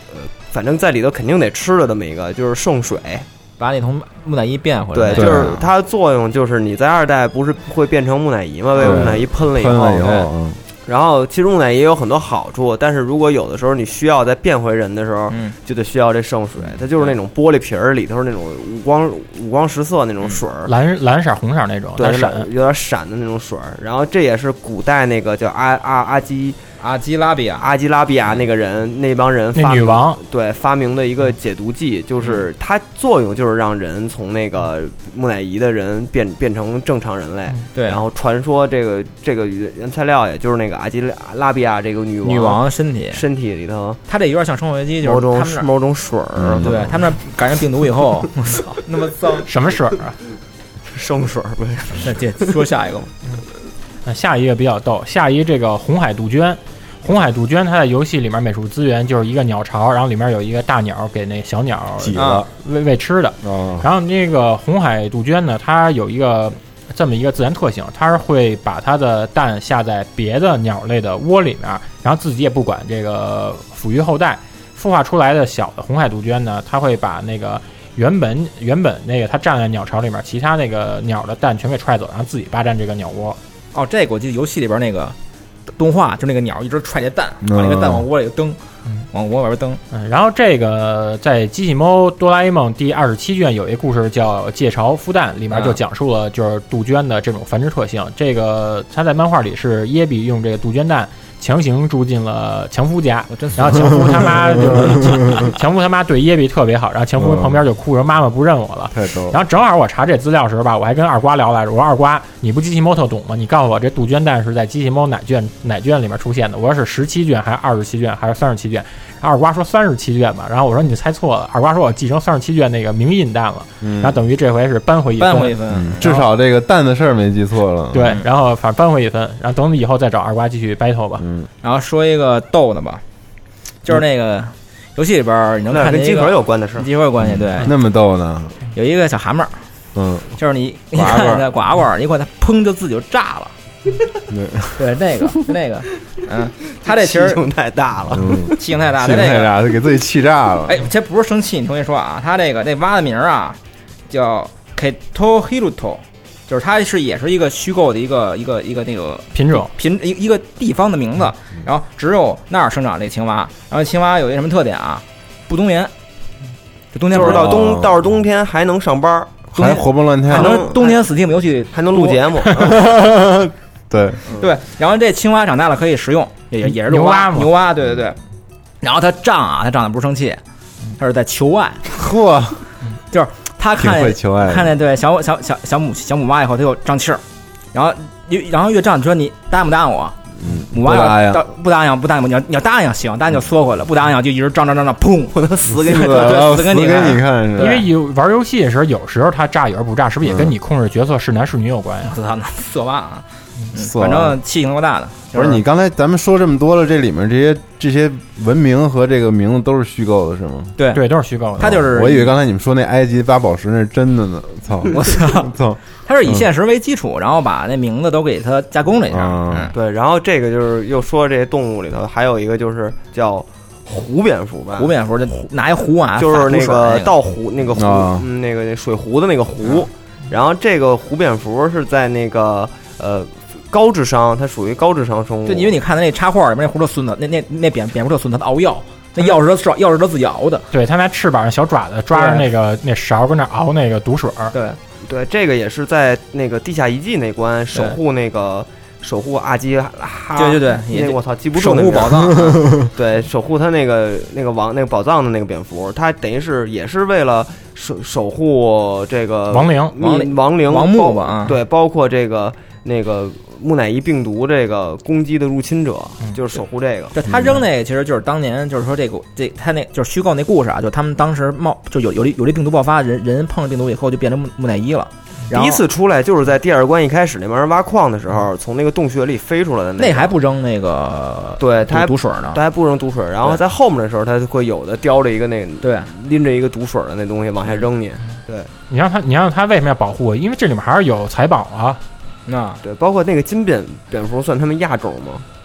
反正在里头肯定得吃的这么一个，就是圣水。 把那桶木乃伊变回来， 对，就是它的作用就是你在2代不是会变成木乃伊吗？被木乃伊喷了以后，然后其实木乃伊有很多好处，但是如果有的时候你需要再变回人的时候，就得需要这圣水，它就是那种玻璃瓶儿里头那种五光十色那种水儿， 蓝色红色那种， 对，有点闪的那种水儿。然后这也是古代那个叫阿基拉比亚那个人那帮人那女王发明的一个解毒剂，就是它作用就是让人从那个木乃伊的人变成正常人类。 对， 然后传说这个原材料也就是那个阿基拉比亚这个女王身体里头， 它这有点像生化危机，就是某种水儿。 对他们感染病毒以后，我操，那么脏， 什么水啊？ 生水呗。 那接说下一个吧。 下一个比较逗，下一这个红海杜鹃。红海杜鹃它在游戏里面美术资源就是一个鸟巢，然后里面有一个大鸟给那小鸟挤了喂吃的。然后那个红海杜鹃呢，它有一个这么一个自然特性，它会把它的蛋下在别的鸟类的窝里面，然后自己也不管这个抚育后代。孵化出来的小的红海杜鹃呢，它会把那个原本那个它站在鸟巢里面其他那个鸟的蛋全给踹走，然后自己霸占这个鸟窝。 哦，这个我记得游戏里边那个动画，就那个鸟一直踹那蛋，把那个蛋往窝里蹬，往窝外边蹬。 然后这个在机器猫哆啦 A 梦第27卷有一个故事叫《借巢孵蛋》，里面就讲述了就是杜鹃的这种繁殖特性。这个它在漫画里是耶比用这个杜鹃蛋强行住进了强夫家，然后强夫他妈就是强夫他妈对耶比特别好，然后强夫旁边就哭说妈妈不认我了。然后正好我查这资料的时候吧，我还跟二瓜聊来着，我说二瓜你不机器猫特懂吗？你告诉我这杜鹃蛋是在机器猫哪卷里面出现的？我说是17卷还是27卷还是37卷？二瓜说37卷吧，然后我说你猜错了，二瓜说我继承37卷那个明印蛋了，然后等于这回是扳回一分， 至少这个蛋的事儿没记错了。 对，然后反正扳回一分，然后等以后再找二瓜继续 battle 吧。 然后说一个逗的吧，就是那个游戏里边你能看跟机壳有关的事， 机壳有关系，对， 那么逗呢？ 有一个小蛤蟆，就是你看那呱呱，一会儿它砰就自己就炸了。对，那个，他这其实气性太大了， 气性太大， 他给自己气炸了。 哎，这不是生气，你同学说啊，他这个那蛙的名啊叫 Keto Hiruto， 就是它也是一个虚构的一个那个品种一个地方的名字，然后只有那儿生长这青蛙，然后青蛙有一个什么特点啊？不冬眠，就冬天就是到了冬天还能上班， 还活蹦乱跳， 还能冬天 Steam 游戏还能录节目。 对， 然后这青蛙长大了可以食用，也是牛蛙，对。然后他长得不是生气，他是在求爱。 嚯， 就是他看见对小母蛙以后，他就胀气儿，然后越胀，你说你答应不答应我？母蛙不答应，你要答应行，答应就缩回来，不答应就一直胀，砰，我能死给你看。 因为玩游戏的时候，有时候他炸，有时候不炸，是不是也跟你控制角色是男是女有关呀？ 色蛙啊。反正气性多大的。 不是你刚才咱们说这么多了，这里面这些文明和这个名字都是虚构的，是吗？ 对， 都是虚构的。 他就是我以为刚才你们说那埃及八宝石那是真的呢。操！ 我操！他是以现实为基础，然后把那名字都给他加工了一下。 对，然后这个就是又说这些动物里头还有一个就是叫湖蝙蝠吧？ 湖蝙蝠就拿一壶啊， 就是那个倒壶那个壶，那个水壶的那个壶。然后这个湖蝙蝠是在那个高智商，它属于高智商生物。 就因为你看它那插画里面那葫芦孙子，那蝙蝠特孙子，它熬药，那药是它自己熬的。 对，它拿翅膀上小爪子抓着那勺跟那熬那个毒水。 对，这个也是在那个地下遗迹那关守护阿基哈。 对， 那我操记不住那个守护宝藏。 对，守护他那个宝藏的那个蝙蝠，它等于是也是为了守护这个亡灵王墓吧？ 对，包括这个。那个木乃伊病毒这个攻击的入侵者，就是守护这个。 对，他扔那个其实就是当年就是说他那就是虚构那故事啊，就他们当时就有这病毒爆发，人碰了病毒以后就变成木乃伊了。 第一次出来就是在第二关一开始那帮人挖矿的时候，从那个洞穴里飞出来的那还不扔那个对，他还毒水呢， 他还不扔毒水，然后在后面的时候他会有的叼着一个那对拎着一个毒水的那东西往下扔你。对， 你让他为什么要保护？因为这里面还是有财宝啊。 对，包括那个金蝙蝠算他们亚种吗？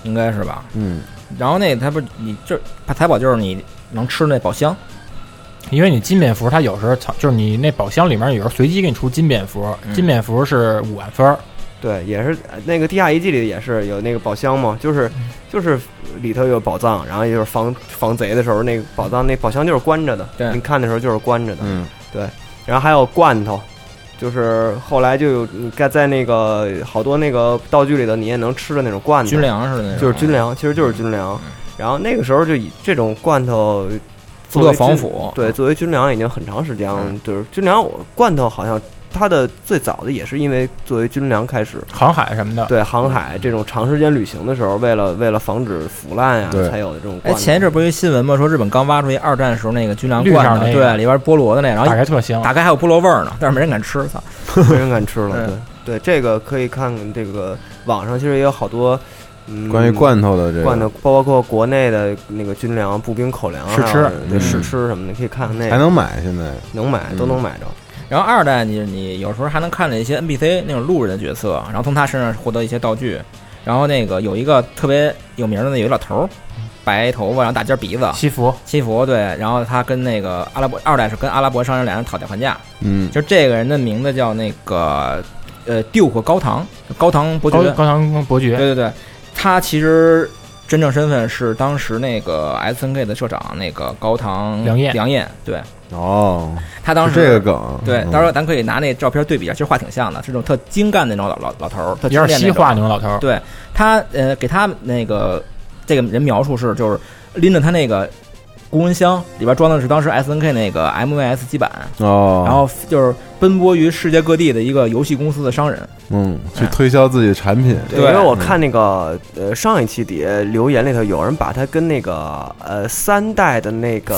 应该是吧？ 嗯。 然后那他不是你这财宝就是你能吃那宝箱， 因为你金蝙蝠它有时候就是你那宝箱里面有时候随机给你出金蝙蝠，金蝙蝠是5万分。 对，也是那个地下遗迹里也是有那个宝箱嘛，就是里头有宝藏，然后也就是防贼的时候，那个宝藏那宝箱就是关着的， 对， 你看的时候就是关着的，对。然后还有罐头，就是后来就有你该在那个好多那个道具里头你也能吃的那种罐头， 军粮似的那种， 就是军粮，其实就是军粮。然后那个时候就以这种罐头作为防腐， 对，作为军粮已经很长时间了，就是军粮罐头好像。它的最早的也是因为作为军粮开始航海什么的， 对航海这种长时间旅行的时候，为了防止腐烂呀，才有的这种。 哎，前一阵不是新闻吗？说日本刚挖出一2战时候那个军粮罐头，对，里边菠萝的那，然后打开特香， 打开还有菠萝味儿呢，但是没人敢吃，操， 没人敢吃了。对，这个可以看看这个网上其实也有好多。 关于罐头的这个罐头，包括国内的那个军粮、步兵口粮、 试吃， 对试吃什么的，可以看看那个。 还能买，现在能买，都能买着。 然后2代你有时候还能看到一些 NPC 那种路人的角色，然后从他身上获得一些道具。然后那个有一个特别有名的有一老头，白头发，然后大尖鼻子， 西服对。然后他跟那个2代是跟阿拉伯商人2人讨价还价。就这个人的名字叫那个Duke 高唐伯爵， 高唐伯爵， 对。他其实真正身份是当时那个 SNK 的社长那个高唐良彦，对。 哦， 他当时这个梗， 对，到时候咱可以拿那照片对比一下，其实画挺像的，是这种特精干的那种老头，特有点西化那种老头。 对他给他那个这个人描述是，就是拎着他那个公文箱，里边装的是当时 SNK 那个 MVS 基板哦， 然后就是奔波于世界各地的一个游戏公司的商人， 去推销自己的产品。 对，因为我看那个上一期底下留言里头有人把他跟那个3代的那个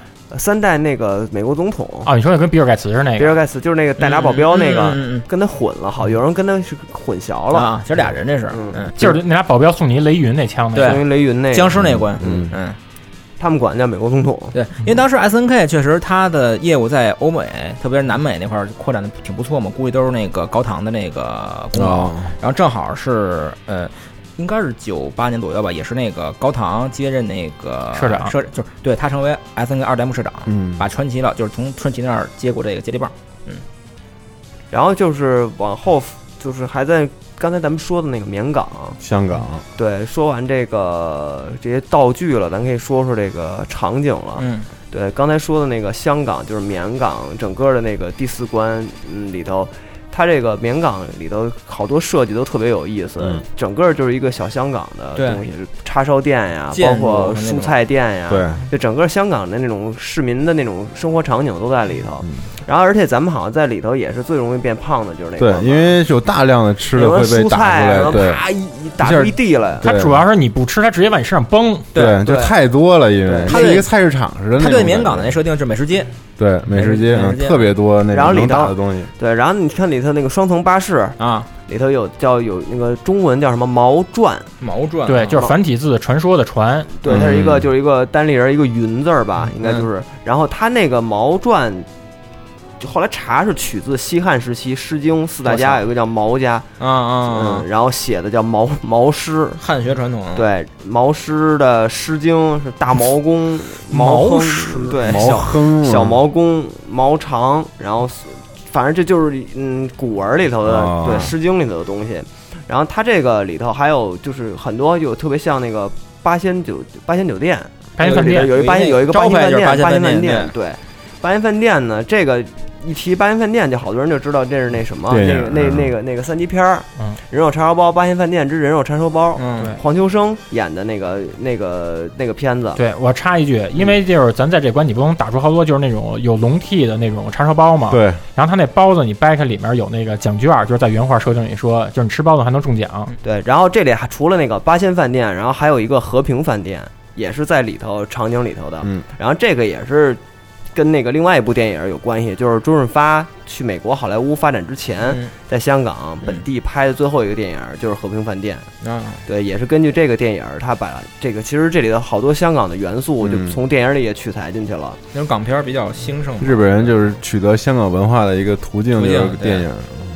3代那个美国总统啊，你说的跟比尔盖茨是那个？ 比尔盖茨就是那个带俩保镖那个，跟他混了，好，有人跟他是混淆了啊，其实俩人这是， 就是那俩保镖送你雷云那枪， 对， 送你雷云那僵尸那关， 他们管叫美国总统。 对，因为当时 SNK 确实他的业务在欧美，特别是南美那块扩展的挺不错嘛，估计都是那个高唐的那个功劳，然后正好是应该是98年左右吧，也是那个高唐接任那个社长， 就是对他成为 SNK 2代目社长，把传奇了，就是从传奇那儿接过这个接力棒， 然后就是往后就是还在刚才咱们说的那个绵港、 香港， 对，说完这些道具了，咱可以说说这个场景了，对，刚才说的那个香港就是绵港整个的那个第4关里头。它这个绵港里头好多设计都特别有意思，整个就是一个小香港的东西，叉烧店呀，包括蔬菜店呀， 对， 就整个香港的那种市民的那种生活场景都在里头。然后，而且咱们好像在里头也是最容易变胖的，就是那个。 对，因为有大量的吃的会被打出来，对， 啪打出一地来。 它主要是你不吃，它直接往你身上崩。 对，就太多了，因为它是一个菜市场似的。 它对绵港的那设定是美食街。 对，美食街特别多那种能打的东西。 对，然后你看里头那个双层巴士啊， 里头有那个中文叫什么毛传， 对，就是繁体字传说的传。 对，它是一个就是一个单立人一个云字吧，应该就是。然后它那个毛传。就后来查是取自西汉时期《诗经》四大家有一个叫毛家，然后写的叫毛诗， 汉学传统。 对，毛诗的《诗经》是大毛公、 毛诗， 对，小毛公、毛长，然后反正这就是古文里头的，对，《诗经》里头的东西。然后它这个里头还有就是很多有特别像那个八仙酒店，有一个八仙饭店，对，八仙饭店呢，这个。一提八仙饭店，就好多人就知道这是那什么，那个3级片儿，人肉叉烧包，八仙饭店之人肉叉烧包，黄秋生演的那个片子。 对，我插一句，因为就是咱在这关你不能打出好多就是那种有笼屉的那种叉烧包嘛。 对。 然后他那包子你掰开里面有那个奖券，就是在原画设定里说，就是你吃包子还能中奖。 对，然后这里还除了那个八仙饭店，然后还有一个和平饭店，也是在里头场景里头的。然后这个也是。跟那个另外一部电影有关系，就是周润发去美国好莱坞发展之前，在香港本地拍的最后一个电影就是《和平饭店》。对，也是根据这个电影，他把这个其实这里的好多香港的元素就从电影里也取材进去了。 那种港片比较兴盛， 日本人就是取得香港文化的一个途径，就是电影。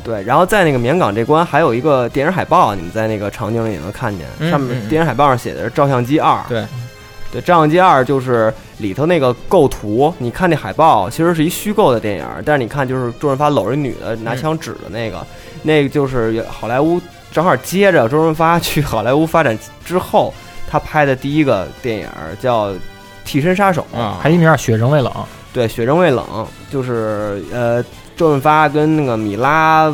对，然后在那个绵港这关还有一个电影海报，你们在那个场景里也能看见，上面电影海报上写的是《照相机2》。对，《照相机2》就是里头那个构图，你看那海报其实是一虚构的电影，但是你看就是周润发搂着女的拿枪指的那个就是好莱坞正好接着周润发去好莱坞发展之后，他拍的第一个电影叫《替身杀手》 啊，还一名《雪仍未冷》。 对，《雪仍未冷》就是周润发跟那个米拉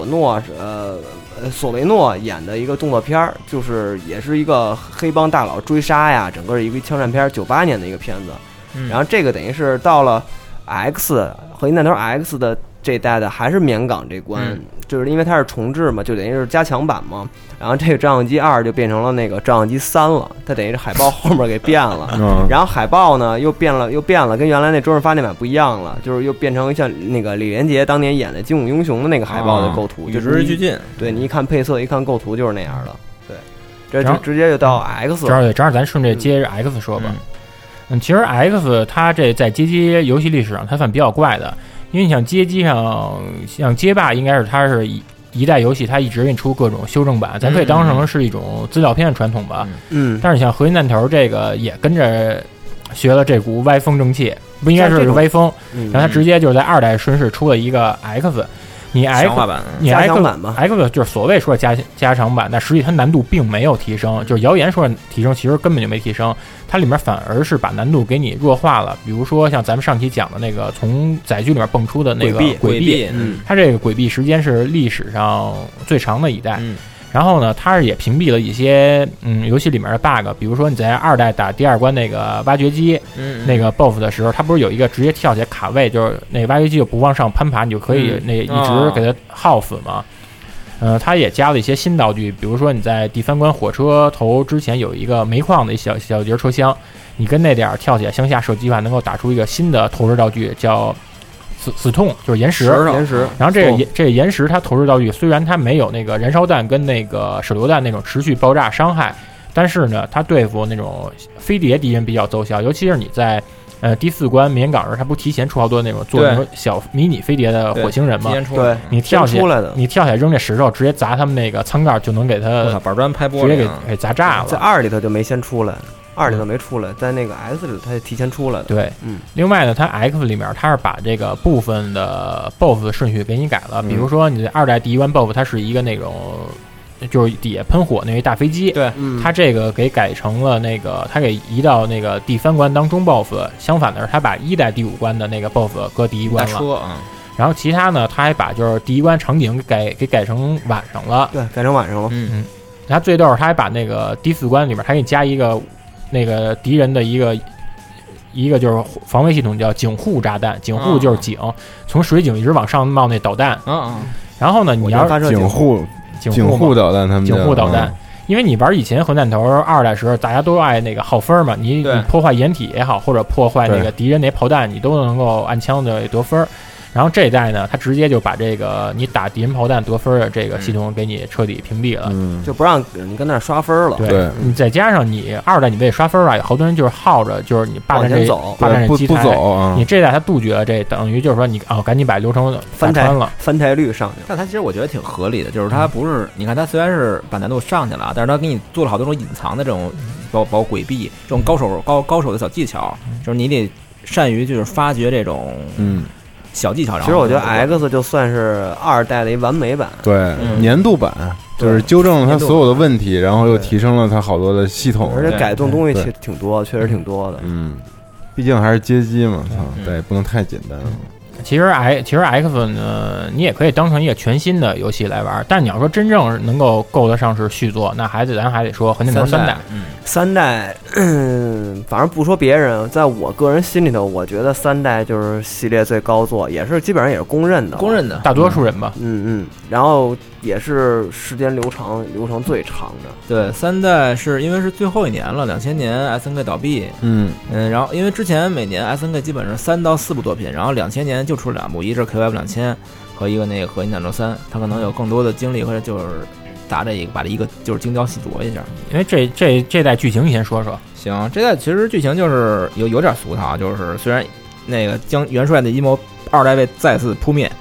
索维诺演的一个动作片儿，就是也是一个黑帮大佬追杀呀，整个一个枪战片，98年的一个片子。然后这个等于是到了 X 合金弹头 X 的这一代的还是绵港这关，就是因为它是重置嘛，就等于是加强版嘛。然后这个照相机2就变成了那个照相机3了，它等于是海报后面给变了。然后海报呢又变了，跟原来那周润发那版不一样了，就是又变成像那个李连杰当年演的《精武英雄》的那个海报的构图， 与时俱进。 对，你一看配色，一看构图就是那样的。对，这就直接就到 X 了。 正好咱顺着接着 X 说吧。其实 X 它这在街机游戏历史上它算比较怪的，因为你像街机上，像街霸应该是它是一代游戏，它一直给你出各种修正版，咱可以当成是一种资料片的传统吧。但是像合金弹头这个也跟着学了这股歪风正气，不应该是歪风，然后它直接就是在2代顺势出了一个 X。你 X 加强版吧 ，X 就是所谓说加强版，但实际它难度并没有提升，就是谣言说提升，其实根本就没提升，它里面反而是把难度给你弱化了。比如说像咱们上期讲的那个从载具里面蹦出的那个鬼臂，它这个鬼臂时间是历史上最长的一代。然后呢，它也屏蔽了一些游戏里面的 bug， 比如说你在2代打第2关那个挖掘机那个 BOSS 的时候，它不是有一个直接跳起来卡位，就是那个挖掘机就不往上攀爬，你就可以那一直给它耗死嘛。它也加了一些新道具，比如说你在第3关火车头之前有一个煤矿的一小节车厢，你跟那点跳起来向下射击的话，能够打出一个新的投掷道具，叫死痛，就是岩石。然后这个岩石它投掷道具虽然它没有那个燃烧弹跟那个手榴弹那种持续爆炸伤害，但是呢它对付那种飞碟敌人比较奏效，尤其是你在第4关绵港时，它不提前出好多那种做那种小迷你飞碟的火星人吗？ 对， 你跳起来扔这石头，直接砸他们那个舱盖，就能给它板砖拍玻璃， 直接给砸炸了。 在2里头就没先出来。2里头没出来，在那个 X 里它就提前出来了。 对，另外呢，它 X 里面它是把这个部分的 BOSS 的顺序给你改了，比如说你2代第1关 BOSS 它是一个那种就是底下喷火那一大飞机， 对， 它这个给改成了那个它给移到那个第3关当中 BOSS， 相反的是它把1代第5关的那个 BOSS 搁第1关了。然后其他呢，它还把就是第1关场景给改成晚上了。 对，改成晚上了。 它最逗是它还把那个第4关里面它给你加一个那个敌人的一个就是防卫系统叫警护炸弹，警护就是警，从水井一直往上冒那导弹。然后呢，你要警护导弹，他们警护导弹，因为你玩以前核弹头2代时候，大家都爱那个耗分嘛，你破坏掩体也好，或者破坏那个敌人那炮弹，你都能够按枪的得分。然后这一代呢，它直接就把这个你打敌人炮弹得分的这个系统给你彻底屏蔽了， 就不让你跟那刷分了。 对，你再加上你2代你为了刷分啊，有好多人就是耗着，就是你霸占这机台， 不走你这代它杜绝了这，等于就是说你赶紧把流程翻穿了， 翻台率上去。 但它其实我觉得挺合理的，就是它不是，你看它虽然是把难度上去了，但是它给你做了好多种隐藏的这种包括诡秘这种高手的小技巧，就是你得善于就是发掘这种小技巧。 其实我觉得 X 就算是2代的一完美版， 对，年度版，就是纠正了它所有的问题，然后又提升了它好多的系统， 而且改动东西挺多，确实挺多的。 毕竟还是街机嘛，对，不能太简单了。 其实 X 呢，你也可以当成一个全新的游戏来玩，但你要说真正能够够得上是续作，那咱还得说合金弹头 3代，反正不说别人，在我个人心里头，我觉得3代就是系列最高作，也是基本上也是公认的， 大多数人吧。 然后也是时间流程最长的。 对，3代是因为是最后一年了，2000年 SNK 倒闭，然后因为之前每年 SNK 基本上3到4部作品，然后2000年就出了2部，一是 KF2000和一个那个合金弹头3，它可能有更多的精力或者就是打这一个把这一个就是精雕细琢一下。 因为这代剧情你先说说。 行，这代其实剧情就是有点俗套，就是虽然那个将元帅的阴谋2代被再次扑灭，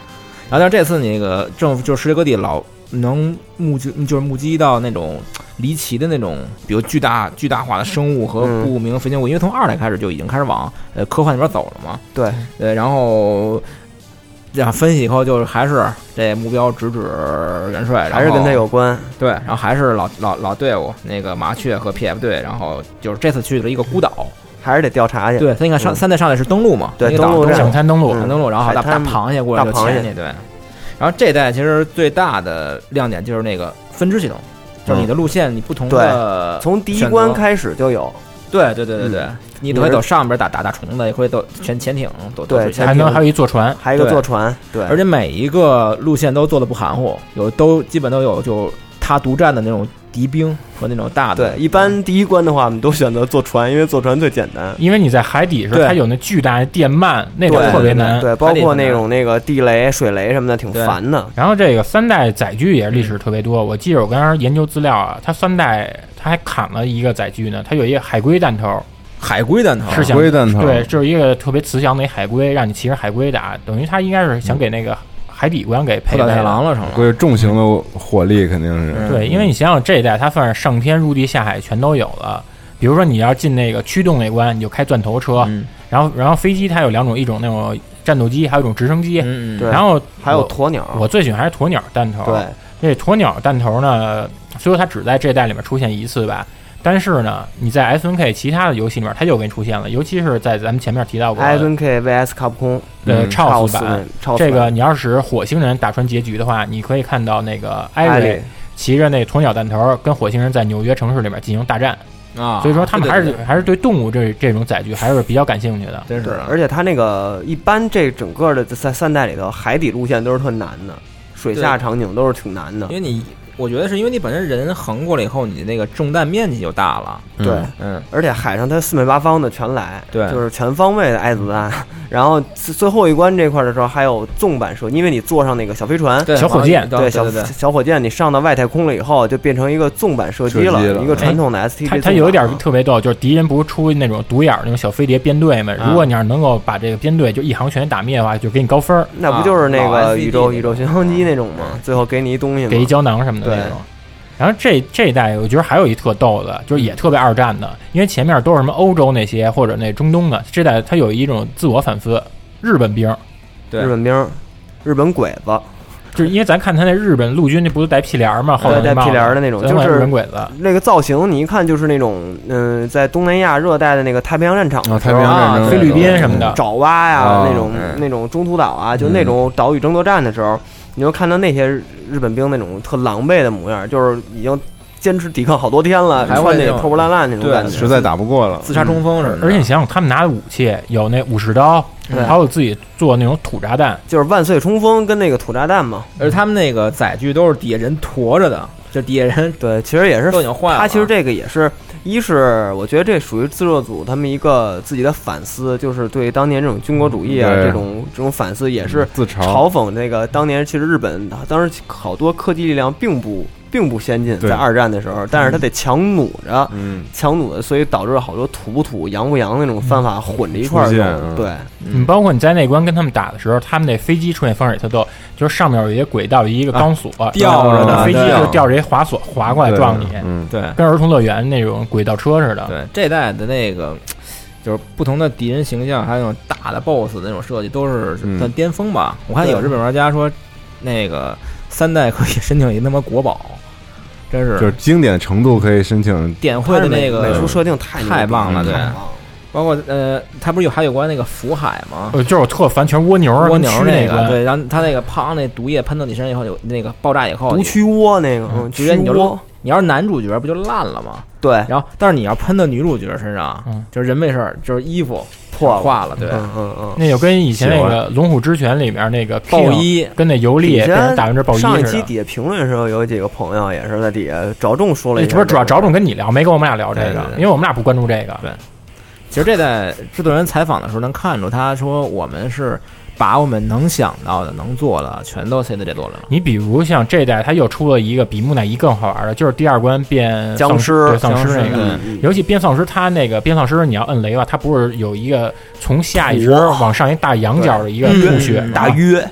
然后但是这次那个政府就是世界各地老能目击到那种离奇的那种，比如巨大化的生物和不明飞行物，因为从2代开始就已经开始往科幻那边走了嘛。 对， 然后这样分析以后，就是还是这目标直指元帅， 还是跟他有关。 对，然后还是老队伍那个麻雀和 PF 队，然后就是这次去了一个孤岛。 还是得调查去。 对，他应该3代上来是登陆嘛？ 对，登陆小滩登陆， 然后大螃蟹过来就潜去。对，然后这代其实最大的亮点就是那个分支系统，就是你的路线你不同的， 从第一关开始就有。 对，你可以走上边打虫子，也可以走潜艇， 对， 还有一坐船， 还有一个坐船。对， 而且每一个路线都做的不含糊，基本都有就他独占的那种敌兵和那种大的。 对，一般第一关的话，我们都选择坐船，因为坐船最简单。 因为你在海底时，它有那巨大的电鳗，那个特别难。 对，包括那种那个地雷、水雷什么的，挺烦的。 然后这个3代载具也是历史特别多。我记得我刚刚研究资料啊，它3代它还砍了一个载具呢，它有一个海龟弹头。 海龟弹头是想对，就是一个特别慈祥的海龟，让你骑着海龟打，等于它应该是想给那个海底关给配太郎了，成了。 对，重型的火力肯定是。 对，因为你想想这一代，它算是上天入地下海全都有了。比如说你要进那个驱动那关，你就开钻头车，然后飞机它有2种，一种那种战斗机，还有一种直升机，然后还有鸵鸟。 我最喜欢还是鸵鸟弹头。 对， 这鸵鸟弹头呢，虽说它只在这代里面出现一次吧。但是呢，你在 SNK 其他的游戏里面，它就给你出现了，尤其是在咱们前面提到过 SNK VS 卡普空超版，这个你要是火星人打穿结局的话，你可以看到那个艾瑞骑着那鸵鸟弹头跟火星人在纽约城市里面进行大战啊， 所以说他们还是对动物这种载具还是比较感兴趣的， 真是。 而且它那个一般这整个的在3代里头，海底路线都是特难的，水下场景都是挺难的， 因为我觉得是因为你本身人横过了以后，你那个中弹面积就大了。 对，而且海上它四面八方的全来， 对， 就是全方位的挨子弹。然后最后一关这块的时候还有纵版射，因为你坐上那个小飞船、 小火箭， 对小火箭，你上到外太空了以后，就变成一个纵版射击了，一个传统的 STB。 它有一点特别逗，就是敌人不是出那种独眼那种小飞碟编队嘛？如果你要是能够把这个编队就一行全打灭的话，就给你高分。 那不就是那个宇宙巡航机那种吗？最后给你一东西， 给一胶囊什么的那种。然后这一代我觉得还有一特逗的，就是也特别二战的，因为前面都是什么欧洲那些或者那中东的，这代它有一种自我反思，日本兵， 对，日本鬼子， 就是因为咱看他那日本陆军那不是带屁帘嘛，后来带屁帘的那种，就是日本鬼子那个造型，你一看就是那种在东南亚热带的那个太平洋战场， 太平洋战争， 菲律宾什么的， 爪哇呀，那种中途岛啊，就那种岛屿争夺战的时候。你就看到那些日本兵那种特狼狈的模样，就是已经坚持抵抗好多天了，穿那破破烂烂那种感觉， 实在打不过了， 自杀冲锋似的。 而且你想想，他们拿的武器有那武士刀，还有自己做那种土炸弹， 就是万岁冲锋跟那个土炸弹嘛。 而他们那个载具都是底下人驮着的，就底下人对，其实也是都已经坏了。 他其实这个也是。一是我觉得这属于自热组他们一个自己的反思，就是对当年这种军国主义啊这种反思，也是自嘲讽这个当年其实日本当时好多科技力量并不先进，在二战的时候，但是他得强弩着，强弩的，所以导致了好多土不土、洋不洋那种方法混着一块儿。对， 你包括你在那关跟他们打的时候，他们那飞机出现方式也特逗，就是上面有一个轨道，一个钢索吊着的， 飞机就吊着一滑索滑过来撞你， 对， 跟儿童乐园那种轨道车似的。 对，这代的那个就是不同的敌人形象，还有那种大的 BOSS 的那种设计，都是算巅峰吧。我看有日本玩家说，那个3代可以申请一他妈国宝。真是， 就是经典程度可以申请。 典绘的那个美术设定太棒了，对。包括他不是还有关那个福海吗？ 就是我特烦，全蜗牛那个，对，然后他那个砰，那毒液喷到你身上以后，有那个爆炸以后， 毒蛆窝那个， 直接你要是男主角不就烂了吗？ 对。 然后，但是你要喷到女主角身上，就是人没事儿，就是衣服化了，对， 那就跟以前那个《龙虎之拳》里面那个爆衣， 跟那游历被人打成这爆衣似的。 上一期底下评论的时候，有几个朋友也是在底下着重说了一下， 不是主要着重跟你聊，没跟我们俩聊这个，因为我们俩不关注这个。 对，其实这在制作人采访的时候能看出，他说我们是把我们能想到的、能做的全都塞在这做了。 你比如像这代，他又出了一个比木乃伊更好玩的，就是第2关变僵尸， 对丧尸那个。尤其变丧尸，他那个变丧尸，你要摁雷吧，他不是有一个从下一直往上一大仰角的一个洞穴， 大约。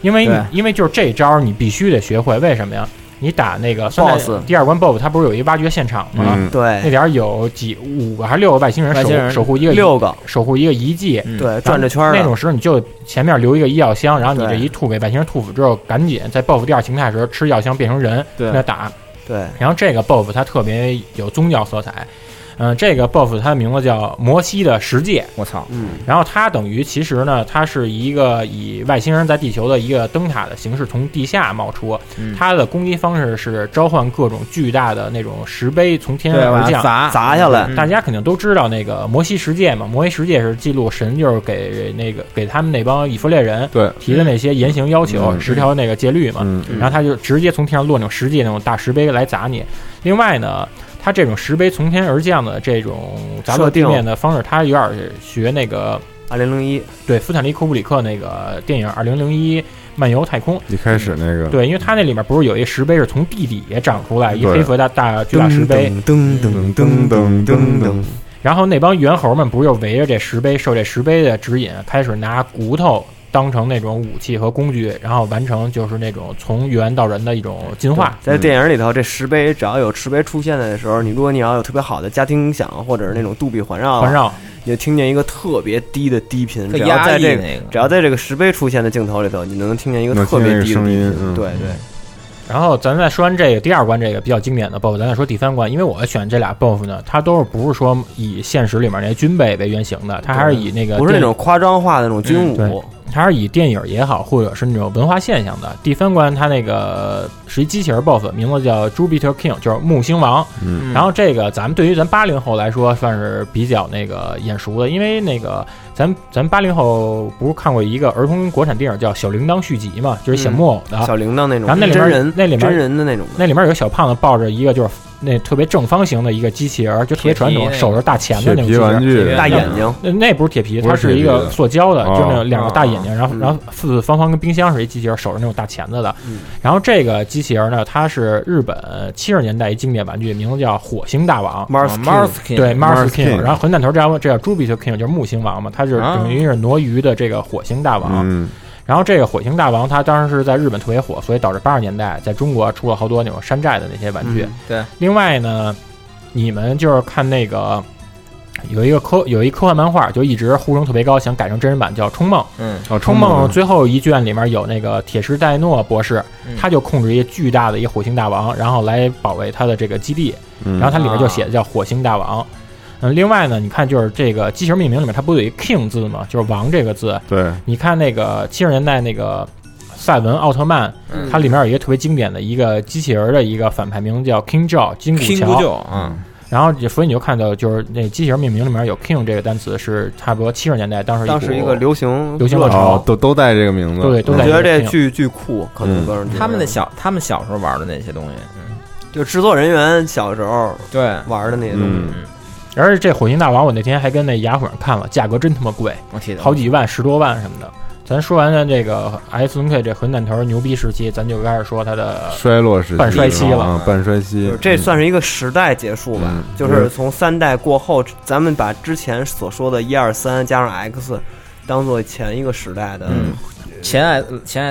因为就是这招你必须得学会，为什么呀？你打那个 BOSS 第2关 BOSS， 它不是有一挖掘现场吗？ 对， 那点有5个还是6个外星人守护一个 6个守护一个遗迹， 对，转着圈那种时候你就前面留一个医药箱，然后你这一吐给外星人吐死之后，赶紧在 BOSS 第2形态时吃药箱变成人跟他打。 对， 然后这个 BOSS 它特别有宗教色彩。这个 BOSS 它的名字叫摩西的十诫， 我操， 然后它等于其实呢，它是一个以外星人在地球的一个灯塔的形式从地下冒出，它的攻击方式是召唤各种巨大的那种石碑从天而降砸下来。 大家肯定都知道那个摩西十诫嘛，摩西十诫是记录神就是给他们那帮以色列人提的那些言行要求，10条那个戒律嘛，然后他就直接从天上落那种10诫那种大石碑来砸你。另外呢，它这种石碑从天而降的这种砸落地面的方式，它有点学那个 2001， 对，斯坦利·库布里克那个电影2001漫游太空一开始那个， 对，因为它那里面不是有一石碑是从地底下长出来一黑色巨大石碑， 噔噔噔噔噔噔， 然后那帮猿猴们不是又围着这石碑，受这石碑的指引，开始拿骨头当成那种武器和工具，然后完成就是那种从猿到人的一种进化。 在电影里头，这石碑只要有石碑出现的时候，如果你要有特别好的家庭音响或者是那种杜比环绕，你就听见一个特别低的低频。只要在这个石碑出现的镜头里头，你能听见一个特别低的声音。对对。 然后咱再说完这个第2关这个比较经典的 BOSS， 咱再说第3关。因为我选这俩 BOSS 呢，它都是不是说以现实里面那些军备为原型的，它还是以那个不是那种夸张化的那种军武。 它是以电影也好，或者是那种文化现象的。第3关它那个是一机器人 BOSS， 名字叫 Jupiter King， 就是木星王。然后这个对于咱80后来说算是比较那个眼熟的，因为那个咱80后不是看过一个儿童国产电影叫《小铃铛续集》嘛，就是小木偶的小铃铛那种， 然后那里面真人的那种， 那里面有个小胖子抱着一个就是那特别正方形的一个机器人，就特别传统，手着大钳的那种机器人， 大眼睛， 那不是铁皮，它是一个塑胶的，就那2个大眼睛，然后四四方方跟冰箱是一机器人，手着那种大钳子的。然后这个机器人呢，它是日本70年代一经典玩具，名字叫火星大王 Mars King， 对 Mars King。然后混蛋头这叫 Jupiter King， 就是木星王嘛，它是等于是挪鱼的这个火星大王。然后这个火星大王，它当时是在日本特别火，所以导致80年代在中国出了好多那种山寨的那些玩具。 对。 另外呢，你们就是看那个有一科幻漫画，就一直呼声特别高，想改成真人版，叫《冲梦》。冲梦最后一卷里面有那个铁石戴诺博士，他就控制一个巨大的一个火星大王，然后来保卫他的这个基地。然后它里面就写的叫火星大王。另外呢，你看就是这个机器人命名里面，它不是有一 King 字吗？就是王这个字。 对， 你看那个70年代那个赛文奥特曼，它里面有一个特别经典的一个机器人的一个反派名字叫 King Jaw 金骨桥。然后所以你就看到就是那机器人命名里面有 King 这个单词是差不多70年代当时一个流行热潮， 都带这个名字。 对，都带。 我觉得这巨酷，可能他们小时候玩的那些东西， 就制作人员小时候对玩的那些东西。 而且这火星大王，我那天还跟那雅虎上看了，价格真他妈贵，好几万、10多万什么的。咱说完了这个 SNK 这混蛋头牛逼时期，咱就开始说它的衰落时期、 半衰期了。 半衰期， 这算是一个时代结束吧。就是从3代过后，咱们把之前所说的1、2、3加上 X， 当做前一个时代的。 前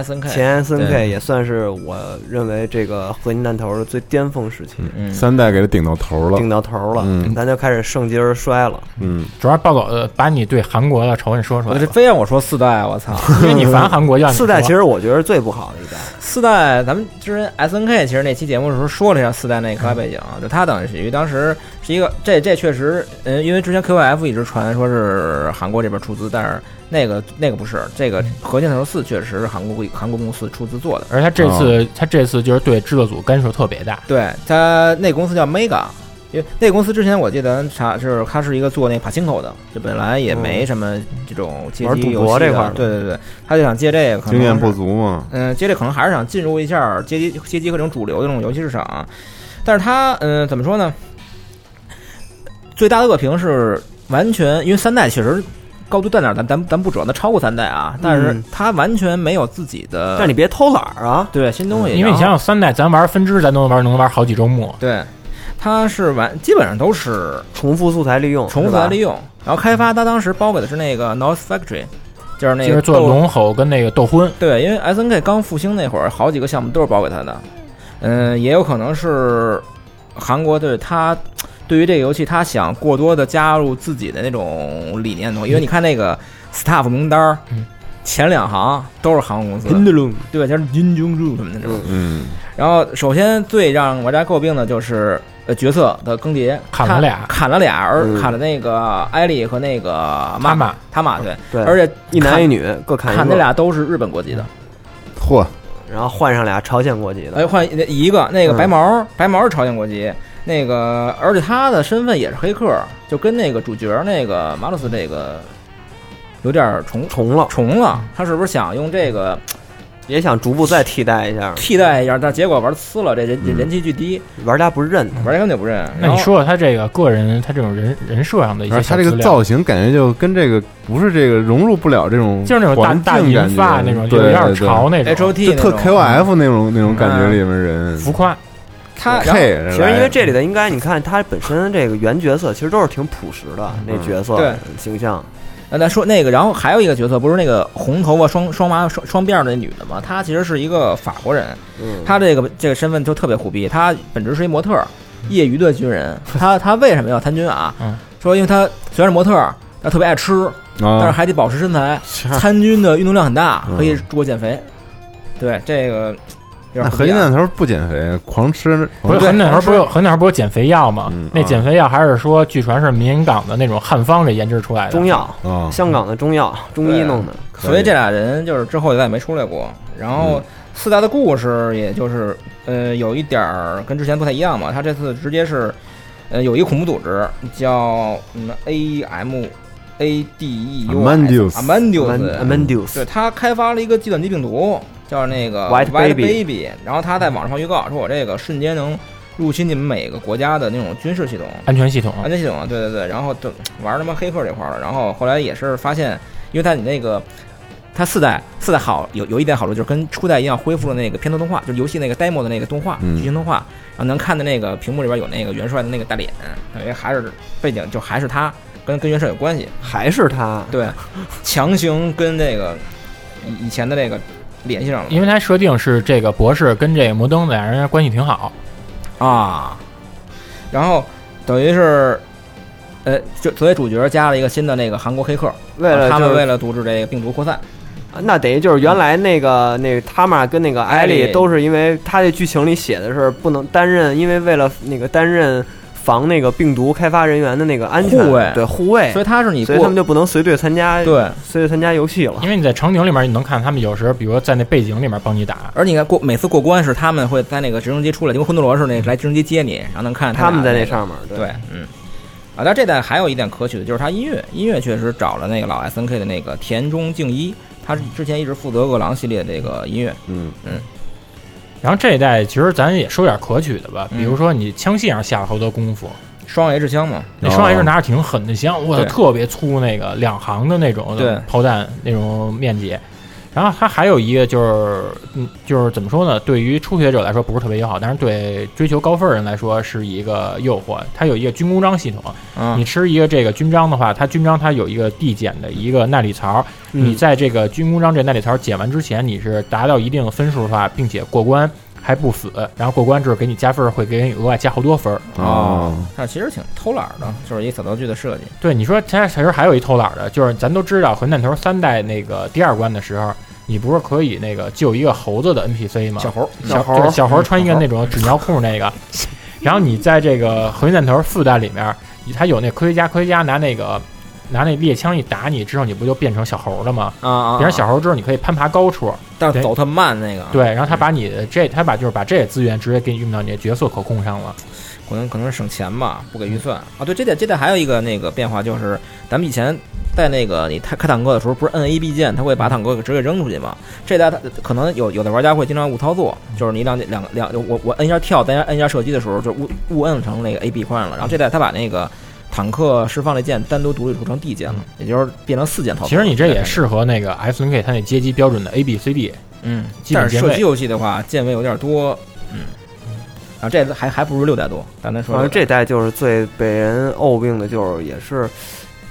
SNK 也算是我认为这个合金弹头的最巅峰时期。 3代给它顶到头了， 咱就开始盛极而衰了。 主要报把你对韩国的仇恨说出来。 非让我说4代，我操！ 因为你烦韩国，要 4代其实我觉得是最不好的一代。 4代，咱们之前 SNK 其实那期节目的时候说了一下4代那个背景，就它等于当时是一个这确实，因为之前 QF 一直传说是韩国这边出资，但是那个不是，这个合金弹头4确实是韩国公司出资做的， 而他这次就是对制作组干涉特别大。 对，他那公司叫 Mega， 因为那公司之前我记得就是他是一个做那帕辛口的，就本来也没什么这种街机游戏这块， 对，他就想借这个，可能经验不足嘛， 借这可能还是想进入一下街机和这种主流的这种游戏市场，但是他怎么说呢？最大的恶评是完全因为3代确实。高度在哪儿？咱不准，它超过3代啊，但是它完全没有自己的。 但你别偷懒啊！ 对，新东西。 因为你想想3代，咱玩分支，咱能玩好几周末。 对，它是基本上都是重复素材利用， 然后开发它当时包给的是那个 North Factory， 就是那个做龙吼跟那个斗魂。 对，因为 SNK 刚复兴那会儿，好几个项目都是包给他的。也有可能是韩国对他对于这个游戏，他想过多的加入自己的那种理念因为你看那个 staff 名单，前2行都是韩国公司，对，就是金钟柱什么的那种。然后首先最让玩家诟病的就是角色的更迭， 砍了俩， 而砍了那个艾莉和那个他玛， 对， 而且一男一女各砍那俩都是日本国籍的， 嚯！ 然后换上俩朝鲜国籍的， 哎，换一个那个白毛是朝鲜国籍，那个而且他的身份也是黑客，就跟那个主角那个马鲁斯这个有点重了，他是不是想用这个？ 也想逐步再替代一下， 但结果玩呲了，这人气巨低， 玩家不认， 玩家根本就不认。 那你说他这个个人，他这种人设上的一些， 他这个造型感觉就跟这个不是这个融入不了这种， 就是那种大银发那种，有点潮那种 ，HOT 特 KOF 那种感觉里面人浮夸。 其实因为这里的应该你看他本身这个原角色其实都是挺朴实的那角色形象。 那说那个，然后还有一个角色，不是那个红头发双辫的那女的吗？她其实是一个法国人，她这个身份就特别虎逼。她本质是一模特，业余的军人。她为什么要参军啊？说因为她虽然是模特，她特别爱吃，但是还得保持身材。参军的运动量很大，可以助我减肥。对这个。 合金弹头不减肥，狂吃。 不是合金弹头不是减肥药吗？那减肥药还是说，据传是民港的那种汉方给研制出来的中药，香港的中药中医弄的。 所以这俩人就是之后再也没出来过。然后4代的故事，也就是有一点跟之前不太一样嘛。他这次直接是有一个恐怖组织叫Amandius，对，他开发了一个计算机病毒。叫那个 White Baby， 然后他在网上预告说，我这个瞬间能入侵你们每个国家的那种军事系统、 安全系统， 对，然后就玩他妈黑客这块了。然后后来也是发现，因为他那个他4代好有一点好处，就是跟初代一样恢复了那个片头动画，就是游戏那个 demo 的那个动画剧情动画，然后能看的那个屏幕里边有那个元帅的那个大脸，因为还是背景就还是他跟元帅有关系， 还是他对强行跟那个以前的那个。联系上了， 因为他设定是这个博士跟这个摩登俩人关系挺好啊，然后等于是，就作为主角加了一个新的那个韩国黑客，他们为了阻止这个病毒扩散， 那等于就是原来那个他玛跟那个艾莉都是因为他这剧情里写的是不能担任，因为为了那个担任。防那个病毒开发人员的那个安全护卫， 所以他是所以他们就不能随队参加游戏了。 因为你在场景里面，你能看他们有时候，比如说在那背景里面帮你打。 而你看每次过关是他们会在那个直升机出来，因为魂斗罗是那来直升机接你，然后能看他们在那上面。 对，但这代还有一点可取的就是他音乐确实找了那个老 SNK 的那个田中敬一，他是之前一直负责饿狼系列这个音乐， 然后这一代其实咱也说点可取的吧，比如说你枪械上下了好多功夫， 双 H 枪嘛， 那双 H 拿着挺狠的枪，哇，特别粗那个2行的那种炮弹那种面积。然后它还有一个就是怎么说呢？对于初学者来说不是特别友好，但是对追求高分人来说是一个诱惑。它有一个军功章系统，你吃一个这个军章的话，它军章它有一个递减的一个耐力槽，你在这个军功章这耐力槽减完之前，你是达到一定分数的话，并且过关还不死，然后过关之后给你加分，会给你额外加好多分那其实挺偷懒的，就是一小道具的设计。 对，你说它其实还有一偷懒的，就是咱都知道魂弹头3代那个第2关的时候，你不是可以那个救一个猴子的 NPC 吗？小猴穿一个那种纸尿裤那个，然后你在这个魂弹头4代里面，它有那科学家拿那猎枪一打你之后，你不就变成小猴了吗？变成小猴之后，你可以攀爬高处， 但是走特慢那个。 对，然后他把你的把这些资源直接给你用到你的角色可控上了， 可能是省钱吧，不给预算啊。对，这代还有一个那个变化，就是咱们以前在那个你开坦克的时候，不是摁 AB 键，它会把坦克直接扔出去吗？这代它可能有的玩家会经常误操作，就是你我摁一下跳，再摁一下射击的时候，就误摁成那个 AB 框了。然后这代他把那个坦克释放的键单独独立出成 D 键了，也就是变成4键操作。 其实你这也适合那个 SNK 它那阶级标准的 ABCD。 但是射击游戏的话，键位有点多。啊，这还不如6代多。咱说， 这代就是最被人诟病的，就是也是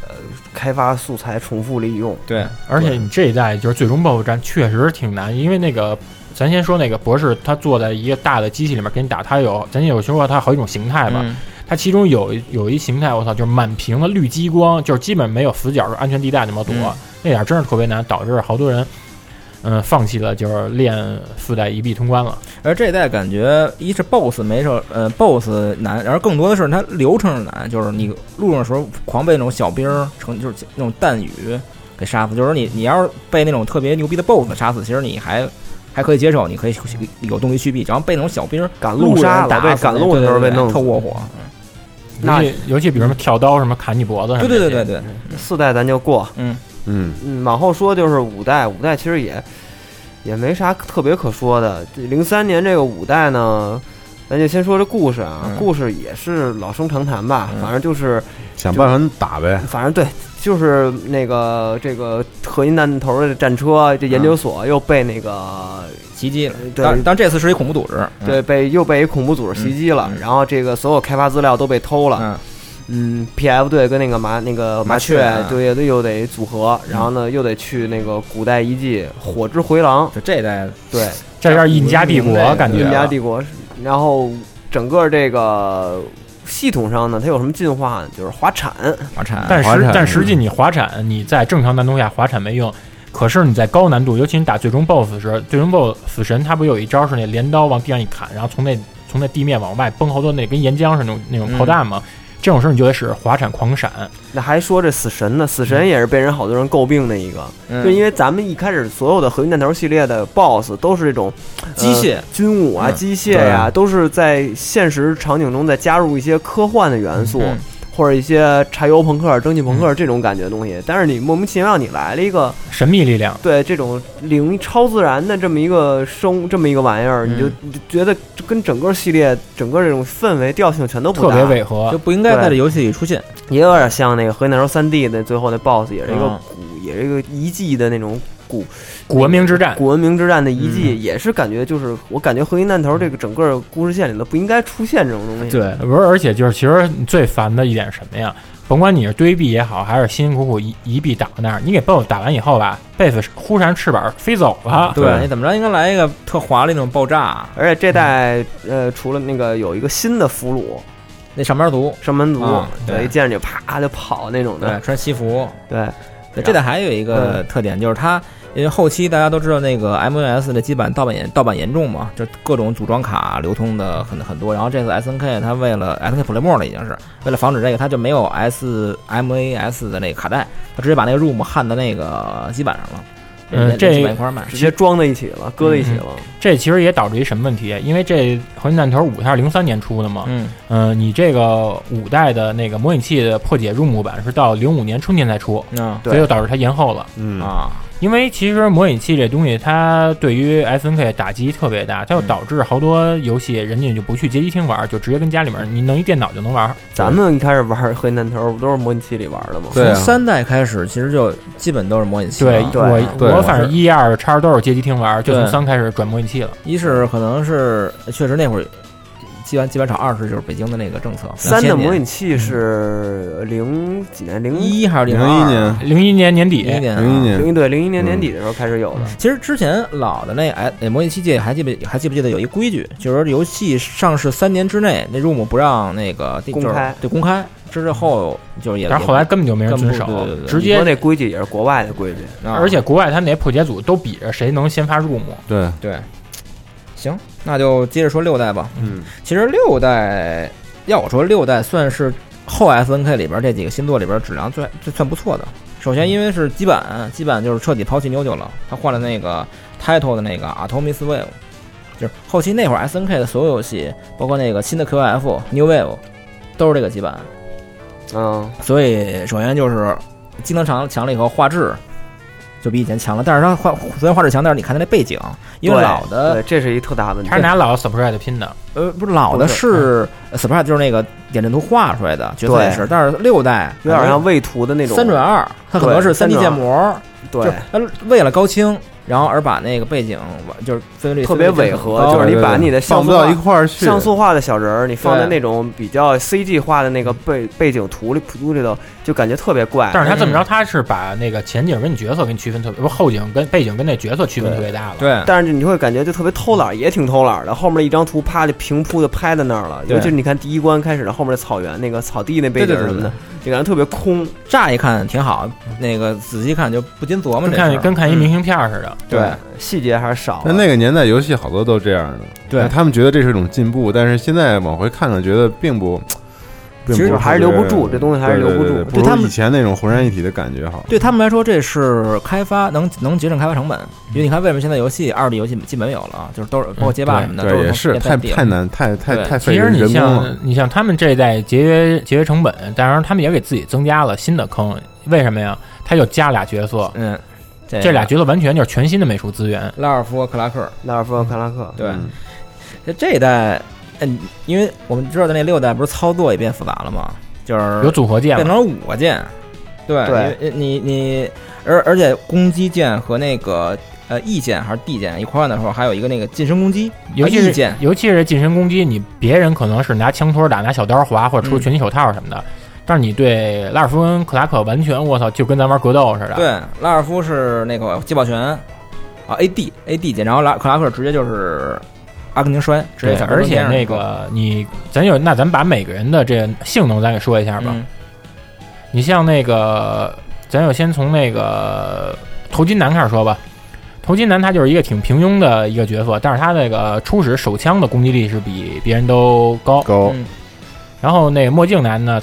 开发素材重复利用。 对， 而且你这一代就是最终 BOSS 战确实挺难，因为那个咱先说那个博士，他坐在一个大的机器里面给你打，他有咱有说过他好几种形态吧。它其中有一形态，我操，就是满屏的绿激光，就是基本没有死角，安全地带那么躲，那点真是特别难，导致好多人放弃了，就是练4代一臂通关了。 而这一代感觉一是 BOSS 没事，BOSS 难，然后更多的是它流程难，就是你路上的时候狂被那种小兵就是那种弹雨给杀死，就是你要是被那种特别牛逼的 BOSS 杀死，其实你还可以接受，你可以有动力续币，然后被那种小兵赶路杀了，被赶路的时候被弄特窝火。 尤其比如什么跳刀什么砍你脖子什么的。 对 ，4代咱就过，往后说就是5代其实也没啥特别可说的。03年这个5代呢，咱就先说这故事啊，故事也是老生常谈吧，反正就是想办法打呗， 反正对，就是那个这个核心弹头的战车，这研究所又被那个袭击了， 对， 但这次是一恐怖组织， 对，又被一恐怖组织袭击了，然后这个所有开发资料都被偷了，PF 队跟那个麻雀对又得组合，然后呢又得去那个古代遗迹火之回廊， 就这一代， 对， 这有点印加帝国感觉， 印加帝国，然后整个这个系统上呢，它有什么进化呢？就是滑铲， 但实际你滑铲，你在正常难度下滑铲没用。可是你在高难度，尤其你打最终 BOSS 时，最终 BOSS 死神他不有一招是那镰刀往地上一砍，然后从那地面往外崩好多那跟岩浆似的那种炮弹嘛，这种时候你就得使滑铲狂闪。 那还说这死神呢？死神也是被人好多人诟病的一个，就因为咱们一开始所有的核心弹头系列的 BOSS 都是这种机械、 军武啊、机械呀，都是在现实场景中再加入一些科幻的元素。或者一些柴油朋克、蒸汽朋克这种感觉的东西，但是你莫名其妙你来了一个神秘力量， 对这种超自然的这么一个这么一个玩意儿，你就觉得跟整个系列整个这种氛围调性全都不特别违和， 就不应该在这游戏里出现。 也有点像那个核心弹头3D 的最后的 BOSS， 也是一个遗迹的那种古文明之战的遗迹，也是感觉就是我感觉核心弹头这个整个故事线里头不应该出现这种东西。 对，不是，而且就是其实最烦的一点是什么呀？甭管你是堆币也好，还是辛辛苦苦一币打到那儿，你给 BOSS 打完以后吧，贝斯忽然翅膀飞走了。 对，你怎么着应该来一个特华丽那种爆炸。 而且这代除了那个有一个新的俘虏， 那上班族， 对，一见着就啪就跑那种的， 对，穿西服， 对。 这代还有一个特点，就是它因为后期大家都知道那个 MNS 的基版盗版严重嘛，就各种组装卡流通的很多。然后这次 SNK 它为了 SNK Playmore 了，已经是为了防止这个，它就没有 SMAS 的那个卡带，它直接把那个 ROM 焊到那个基板上了。 这直接装在一起了，搁在一起了。 这其实也导致一什么问题？因为这核心弹头5它是03年出的嘛，你这个5代的那个模拟器的破解入幕版是到05年春天才出，所以就导致它延后了。因为其实模拟器这东西，它对于 SNK 打击特别大，它就导致好多游戏人家就不去街机厅玩，就直接跟家里面你弄一电脑就能玩。 咱们一开始玩核心弹头不都是模拟器里玩的吗？ 从3代开始，其实就基本都是模拟器。 对，我反正1、2叉都是街机厅玩，就从3开始转模拟器了。 一是可能是确实那会儿基本炒，2是就是北京的那个政策。 3的模拟器是零几年 ，01还是 01年 ？01年年底 ，01年年底的时候开始有的。 其实之前老的那模拟器界还记不记得有一规矩，就是游戏上市3年之内，那 ROM 不让那个公开。之后就是但是后来根本就没人遵守，直接那规矩也是国外的规矩， 而且国外他那破解组都比着谁能先发入幕。 对，行，那就接着说6代吧。其实6代要我说6代算是后 SNK 里边这几个新作里边质量最算不错的。首先因为是基版就是彻底抛弃NEO了，他换了那个 Title 的那个 Atomic Wave， 就是后期那会儿 SNK 的所有游戏，包括那个新的 QF New Wave 都是这个基版。所以首先就是机能强了以后，画质就比以前强了。但是它虽然画质强，但是你看它那背景，因为老的对，这是一特大问题。 它是拿老的 Sprite 拼的， 不是老的是 Sprite 就是那个点阵图画出来的角色也是，但是6代有点像位图的那种 3:2，它可能是3D 建模。 对， 它为了高清， 然后而把那个背景就是分率特别违和，就是你把你的像素放不到一块儿去， 像素化的小人儿，你放在那种比较 CG 化的那个背景图里头，就感觉特别怪。 但是他这么着，他是把那个前景跟你角色给你区分特别，不后景跟背景跟那角色区分特别大了。 对， 但是你会感觉就特别偷懒，也挺偷懒的。后面一张图啪就平铺的拍在那儿了，尤其是你看第一关开始的后面的草原那个草地那背景什么的，就感觉特别空。 乍一看挺好，那个仔细看就不禁琢磨这事， 跟看一明信片似的。 对， 细节还是少。 那个年代游戏好多都这样的， 对他们觉得这是一种进步，但是现在往回看呢，觉得并不。 其实还是留不住，这东西还是留不住。 不如以前那种浑然一体的感觉好。 对他们来说，这是开发能节省开发成本。因为你看，为什么现在游戏2D 游戏基本没有了，就是都是包括街霸什么的， 对，也是太难，太费人工了。 你像他们这一代节约成本，当然他们也给自己增加了新的坑。为什么呀？他就加俩角色，这俩角色完全就是全新的美术资源。 拉尔夫和克拉克，对，这一代。因为我们知道的那6代不是操作也变复杂了吗？就是有组合键， 变成了5个键。对，你而且攻击键和那个E 键还是 D 键一块的时候，还有一个那个近身攻击， 尤其是近身攻击，你别人可能是拿枪托打，拿小刀划，或者出拳击手套什么的，但是你对拉尔夫跟克拉克完全我操，就跟咱玩格斗似的。 对，拉尔夫是那个击爆拳啊 AD 键，然后克拉克直接就是阿根廷摔，直接而且那个咱把每个人的这个性能咱给说一下吧。你像那个，咱就先从那个头巾男开始说吧。头巾男他就是一个挺平庸的一个角色，但是他那个初始手枪的攻击力是比别人都高。然后那个墨镜男呢，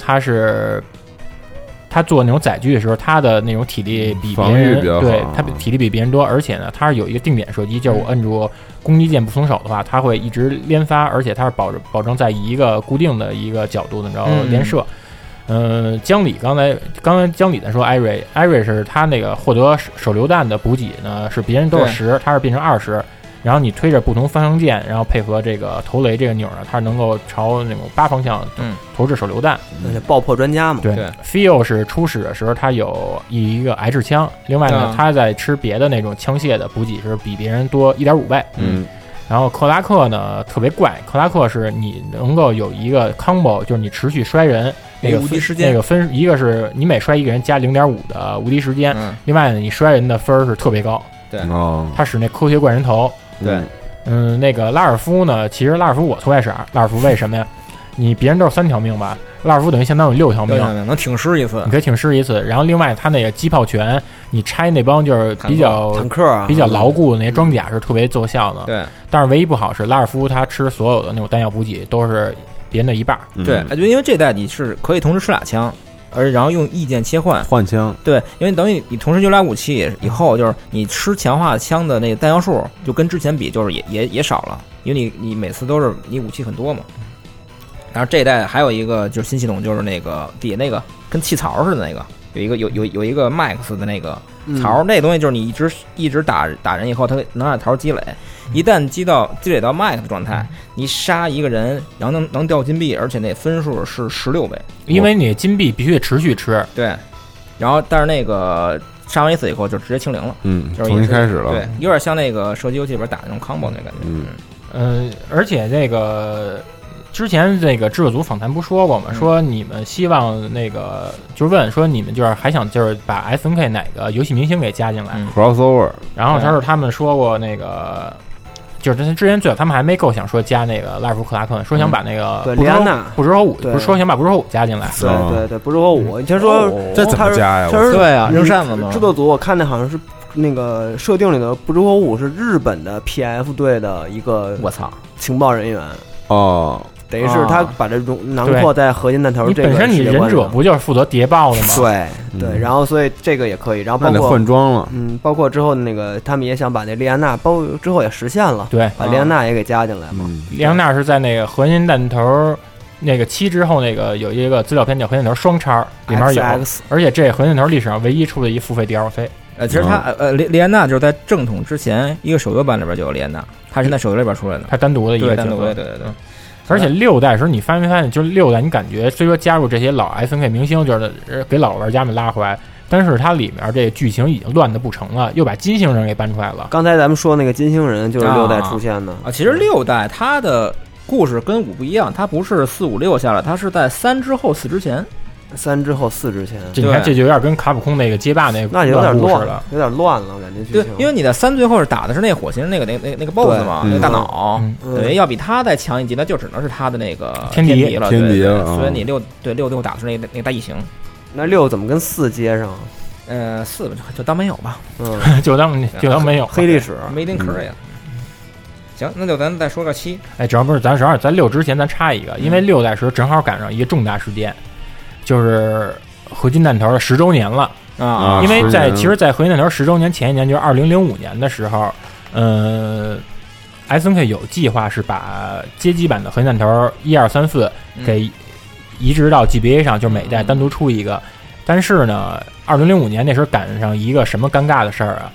他做那种载具的时候，他的那种体力比别人对他体力比别人多，而且呢，他是有一个定点射击，就是我摁住攻击键不松手的话，他会一直连发，而且他是保证在一个固定的一个角度然后连射。江里刚才江里在说艾瑞是他那个获得手榴弹的补给呢，是别人都是10，他是变成20。然后你推着不同方向键，然后配合这个投雷这个钮呢，它是能够朝那种8方向投掷手榴弹。 爆破专家嘛。 对 ，Phil 是初始的时候他有一个 H 枪，另外呢他在吃别的那种枪械的补给是比别人多1.5倍。然后克拉克呢特别怪，克拉克是你能够有一个 combo， 就是你持续摔人那个无敌时间， 那个分一个是你每摔一个人加0.5的无敌时间，另外呢你摔人的分是特别高。 对， 他使那科学怪人头。 对， 那个拉尔夫呢？其实拉尔夫我错爱使拉尔夫，为什么呀？你别人都是3条命吧，拉尔夫等于相当于6条命， 能挺尸一次， 你可以挺尸一次。然后另外他那个击炮拳，你拆那帮就是比较坦克啊， 比较牢固的那些装甲是特别奏效的。 对， 但是唯一不好是拉尔夫他吃所有的那种弹药补给都是别人的一半。 对，因为这代你是可以同时吃俩枪。然后用意键切换枪， 对，因为等于你同时有俩武器以后，就是你吃强化枪的那个弹药数就跟之前比就是也少了，因为你每次都是你武器很多嘛。然后这一代还有一个就是新系统，就是那个底下那个跟气槽似的那个，有一个 Max 的那个槽，那东西就是你一直打人以后，它能让槽积累，一旦积累到 Max 的状态，你杀一个人，然后能掉金币，而且那分数是16倍， 因为你金币必须得持续吃。 对，然后但是那个杀完一次以后就直接清零了，就是重新开始了， 对，有点像那个射击游戏里边打那种 combo 那感觉。 而且这个。之前这个制作组访谈不说过吗？说你们希望那个就是问说你们就是还想就是把 SNK 哪个游戏明星给加进来 crossover， 然后他们说过那个就是之前最早他们还没够想说加那个拉尔夫克拉克，说想把那个利安娜不知火舞，不是说想把不知火舞加进来。 对，不知火舞，你先说这怎么加呀？ 对啊，扔扇子吗？ 制作组我看那好像是那个设定里的不知火舞是日本的 PF 队的一个情报人员哦。 等于是他把这种囊括在核心弹头这个。 你本身你忍者不就是负责谍报的吗？ 对，然后所以这个也可以，然后包括换装了， 包括之后那个他们也想把那莉安娜，包括之后也实现了， 对， 把莉安娜也给加进来嘛。 莉安娜是在那个核心弹头那个7之后，那个有一个资料片叫核心弹头双叉，里面有，而且这核心弹头历史上唯一出的一付费 DLC。 其实他莉安娜就是在正统之前一个手游版里边就有莉安娜，她是在手游里边出来的， 她单独的一个单独的，对。 而且6代的时候，你发没发现，就是6代，你感觉虽说加入这些老 SNK 明星，就是给老玩家们拉回来，但是它里面这个剧情已经乱得不成了，又把金星人给搬出来了。 刚才咱们说那个金星人就是6代出现的啊。其实6代它的故事跟5不一样，它不是4、5、6下来，它是在3之后4之前。 3之后4之前， 你看这就有点跟卡普空那个街霸那就有点乱了，有点乱了，感觉剧情。 对，因为你在3最后是打的是那个火星那个 BOSS 嘛，那个大脑，对，要比他再强一级，那就只能是他的那个天敌了， 天敌了。 所以你6最后打的是那个大异形。 那6怎么跟4接上 ？4就当没有吧， 就当没有， 黑历史没丁壳呀。行，那就咱再说个7。 哎，主要不是咱在6之前咱插一个，因为6代时候正好赶上一个重大事件。就是合金弹头的10周年了啊！ 因为其实，在合金弹头10周年前一年，就是2005年的时候，SNK 有计划是把街机版的合金弹头1、2、3、4给移植到 GBA 上，就每代单独出一个。但是呢，2005年那时候赶上一个什么尴尬的事儿啊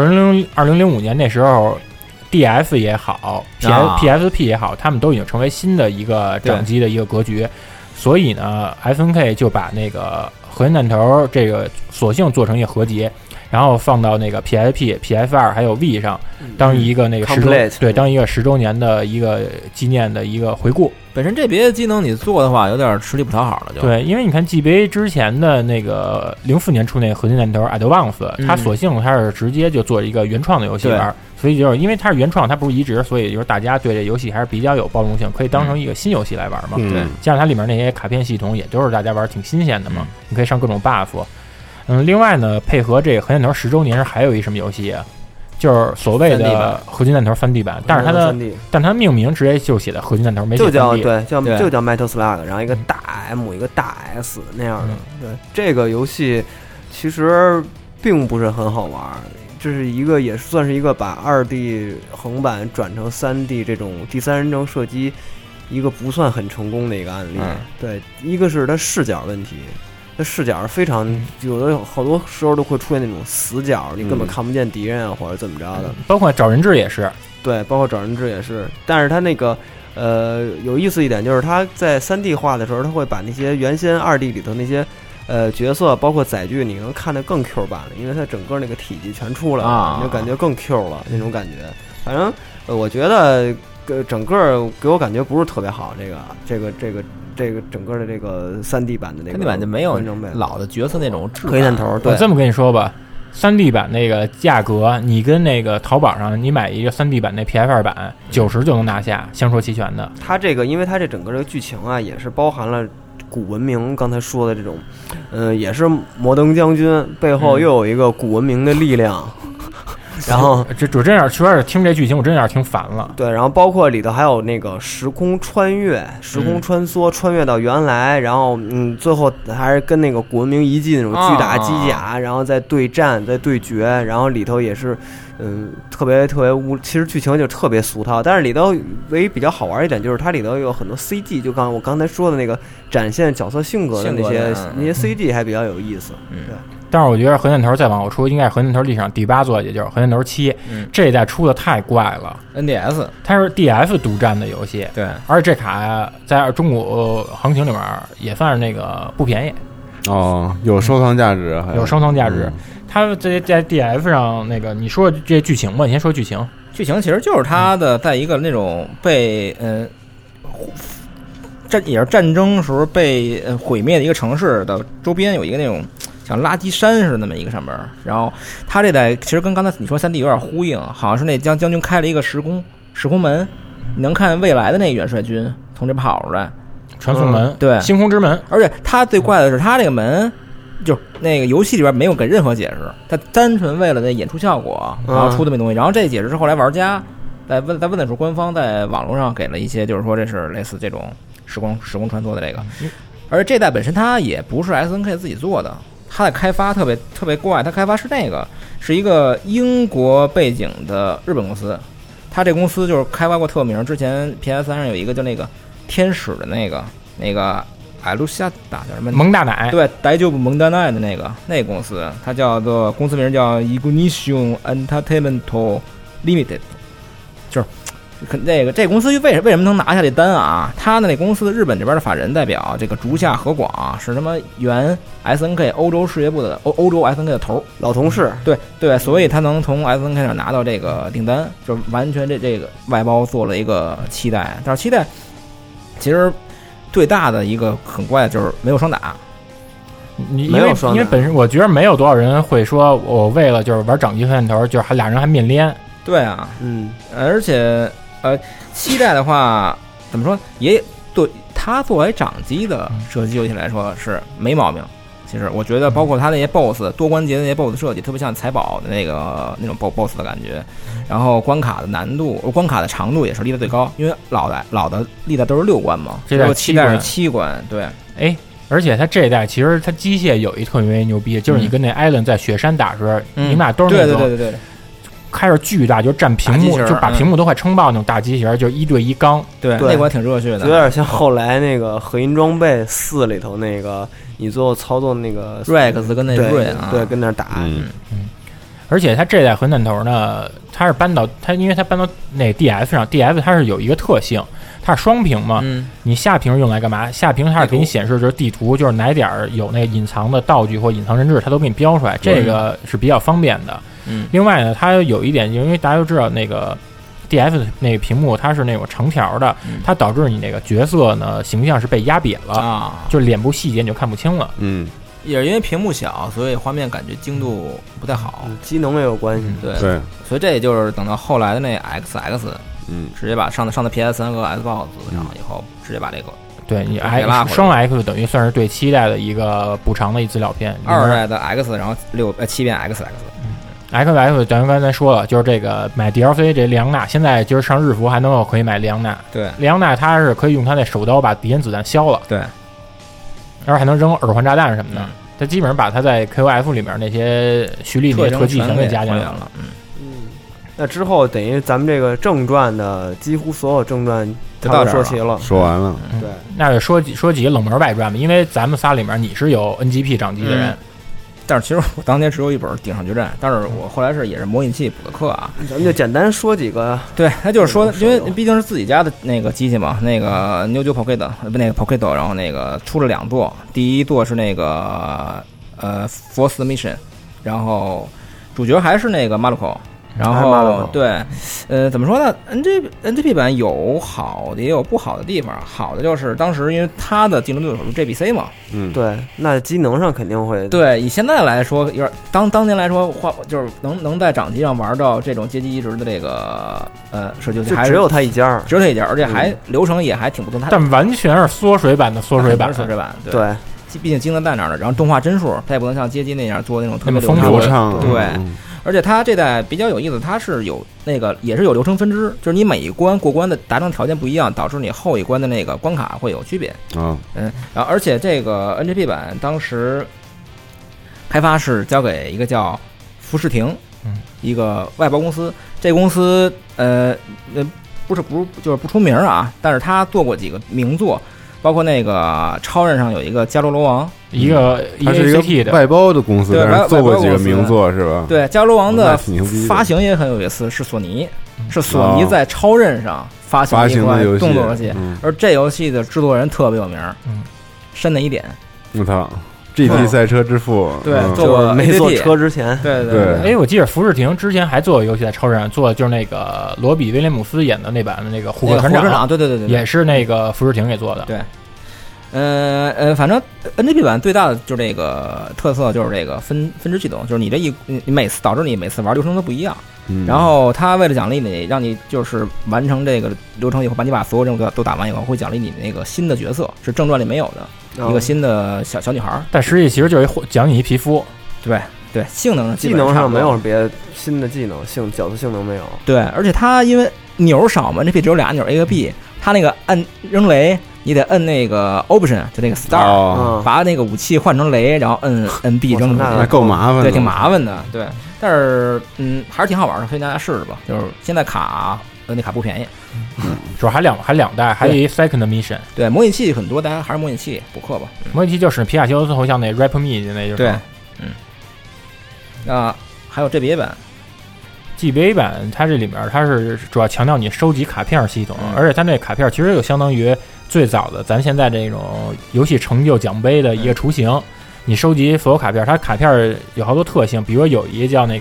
？2005年那时候 ，DF 也好 ，PSP 也好，他们都已经成为新的一个掌机的一个格局。所以呢 ，SNK 就把那个合金弹头这个索性做成一个合集，然后放到那个 PSP、PS2 还有 V 上，当一个那个当一个10周年的一个纪念的一个回顾。 本身这别的机能你做的话，有点吃力不讨好了就。 对，因为你看 GBA 之前的那个04年出那个合金弹头 Advance， 它索性它是直接就做一个原创的游戏玩。所以就是因为它是原创，它不是移植，所以就是大家对这游戏还是比较有包容性，可以当成一个新游戏来玩嘛。 对， 加上它里面那些卡片系统，也都是大家玩挺新鲜的嘛。你可以上各种 buff。另外呢，配合这个合金弹头10周年还有一什么游戏啊？就是所谓的合金弹头3D 版，但是它的命名直接就写的合金弹头，没写 3D， 就叫 Metal Slug， 然后一个大 M 一个大 S 那样的。对，这个游戏其实并不是很好玩。这是一个，也算是一个把2D 横版转成3D 这种第三人称射击，一个不算很成功的一个案例。对，一个是它视角问题，它视角非常有的好多时候都会出现那种死角，你根本看不见敌人啊，或者怎么着的。 包括找人质也是， 对，包括找人质也是。但是它那个有意思一点就是它在3D 化的时候，它会把那些原先2D 里头那些角色包括载具，你能看得更 Q 版了，因为它整个那个体积全出来了，你就感觉更 Q 了那种感觉。反正我觉得整个给我感觉不是特别好，这个整个的这个3D 版的那个3D 版就没有老的角色那种质感。 黑弹头，对， 我这么跟你说吧，3D 版那个价格，你跟那个淘宝上你买一个3D 版那 PS2 版90就能拿下，相说齐全的。 它这个，因为它这整个这个剧情啊，也是包含了古文明刚才说的这种，也是摩登将军背后又有一个古文明的力量。然后我真有点听这剧情，我真有点听烦了。 对，然后包括里头还有那个时空穿越、时空穿梭，穿越到原来，然后最后还是跟那个古文明遗迹那种巨大机甲，然后再对战、再对决，然后里头也是特别其实剧情就特别俗套，但是里头唯一比较好玩一点就是它里头有很多 CG， 就我刚才说的那个展现角色性格的那些 CG 还比较有意思。对。 但是我觉得合金弹头再往后出，应该是合金弹头历史上第8座，也就是合金弹头7。这一代出的太怪了。 NDS 它是 DF 独占的游戏， 对， 而且这卡在中国行情里面也算是那个不便宜。 哦，有收藏价值， 有收藏价值。它在 DF 上那个，你说这剧情吧，你先说剧情。 剧情其实就是它的在一个那种被也是战争时候被毁灭的一个城市的周边有一个那种像垃圾山似的那么一个上边，然后他这代其实跟刚才你说3D 有点呼应，好像是那将军开了一个时空门，你能看未来的那个元帅军从这跑出来， 传送门， 对， 星空之门。 而且他最怪的是他这个门就那个游戏里边没有给任何解释，他单纯为了那演出效果然后出的那东西，然后这解释是后来玩家在问的时候，官方在网络上给了一些，就是说这是类似这种时空穿梭的这个，而这代本身它也不是 SNK 自己做的。它的开发特别怪，它开发是一个英国背景的日本公司，它这公司就是开发过特名，之前 PS3 上有一个叫那个天使的那个艾露西亚达叫什么蒙大奶， 对，大就不蒙大奶的那个公司，它叫做公司名叫 Ignition Entertainment Limited， 就是这公司为什么能拿下这单啊？他的那公司日本这边的法人代表这个竹下和广是什么原 SNK 欧洲事业部的欧洲 SNK 的头老同事， 对，所以他能从 SNK 上拿到这个订单，就完全这个外包做了一个期待。但是期待其实最大的一个很怪的就是没有双打。 因为本身我觉得没有多少人会说我为了就是玩掌机弹头，就是俩人还面连。 对啊，而且期待的话怎么说，也对它作为掌机的射击游戏来说是没毛病。其实我觉得包括它那些 BOSS 多关节的那些 BOSS 设计，特别像财宝的那种 BOSS 的感觉。然后关卡的难度、关卡的长度也是历代最高，因为老的历代都是6关嘛， 这代期待是7关。对， 而且它这一代其实它机械有一特别牛逼，就是你跟那艾伦在雪山打时候，你们俩都是那种对， 开着巨大就占屏幕，就把屏幕都快撑爆那种大机器人，就1对1刚。 对，那关挺热血的， 有点像后来那个合金装备4里头那个你最后操作那个 Rex 跟那瑞啊， 对，跟那打。 而且它这代核弹头呢，它是因为它搬到那 DS 上 ，DS 它是有一个特性。它是双屏嘛，你下屏用来干嘛？下屏它是给你显示就是地图，就是哪点有那个隐藏的道具或隐藏人质，它都给你标出来，这个是比较方便的。另外呢，它有一点，因为大家都知道那个 DS 那个屏幕它是那种长条的，它导致你那个角色呢形象是被压瘪了啊，就脸部细节你就看不清了。 也是因为屏幕小，所以画面感觉精度不太好， 机能也有关系。 对， 所以这也就是等到后来的那 XX。直接把上的 PS3 和 Xbox， 然后以后直接把这个对你双 X 等于算是对7代的一个补偿的一资料片 ，2代的 X， 然后7遍 XX。 XX 咱刚才说了，就是这个买 DLC 这里昂纳，现在就是上日服还能够可以买里昂纳。 对， 里昂纳它是可以用它那手刀把敌人子弹削了， 对， 然后还能扔耳环炸弹什么的。它基本上把它在 KOF 里面那些蓄力那些特技全给加进来了。 那之后等于咱们这个正传的几乎所有正传就到说齐了， 说完了。 对， 那就说几个冷门外传吧，因为咱们仨里面你是有 NGP 掌机的人， 但是其实我当年只有一本《顶上决战》，但是我后来也是模拟器补的课啊。 咱们就简单说几个。 对，他就是说，因为毕竟是自己家的那个机器嘛，那个 Neo Pocket 那个 Pocket， 然后那个出了2座，第一座是那个Force Mission， 然后主角还是那个 Maruko。然后对，怎么说呢 ？NGP 版有好的也有不好的地方。好的就是当时因为它的竞争对手是 JBC 嘛， 对，那机能上肯定会。 对，以现在来说，有点当年来说，就是能在掌机上玩到这种街机移植的这个射击游戏，还只有它一家， 而且还流程也还挺不错。 但完全是缩水版的缩水版， 对。毕竟精能在那儿的，然后动画帧数它也不能像街机那样做那种特别流畅， 对。而且它这代比较有意思，它是有那个也是有流程分支，就是你每一关过关的达成条件不一样，导致你后一关的那个关卡会有区别。然后而且这个 NGP 版当时开发是交给一个叫富士廷，一个外包公司。这公司不就是不出名啊，但是他做过几个名作。包括那个超人上有一个加罗罗王， 它是一个外包的公司，但是做过几个名作是吧？ 对，加罗罗王的发行也很有意思，是索尼在超人上发行一款动作游戏，而这游戏的制作人特别有名，深的一点， 我操。GT 赛车之父， 对，做过没坐车之前， 对。 我记得福士廷之前还做游戏在超人上做，就是那个罗比威廉姆斯演的那版的那个虎克船长， 对， 也是那个福士廷给做的。 对，反正 NGP 版最大的就是这个特色，就是这个分支系统，就是你每次导致你每次玩流程都不一样。然后他为了奖励你，让你就是完成这个流程以后，把你把所有任务都打完以后，会奖励你那个新的角色，是正传里没有的一个新的小女孩。 但实际其实就是奖你一皮肤， 对，技能上没有别新的技能角色性能没有。 对，而且它因为钮少嘛，这匹只有2钮 A 和 B， 它那个按扔雷。你得摁那个 option， 就那个 star，把那个武器换成雷，然后摁 B 扔出去， 那够麻烦的， 对，挺麻烦的，对。但是还是挺好玩的，推荐大家试试吧。就是现在那卡不便宜， 主要还两代，还有一 second mission。 对，模拟器很多，大家还是模拟器补课吧。 模拟器就是皮卡丘最后像那 Rap Me 那种。 对，还有 GBA 版。 GBA 版它这里面它是主要强调你收集卡片系统，而且它那卡片其实就相当于最早的咱现在这种游戏成就奖杯的一个雏形。你收集所有卡片，它卡片有好多特性，比如有一个叫那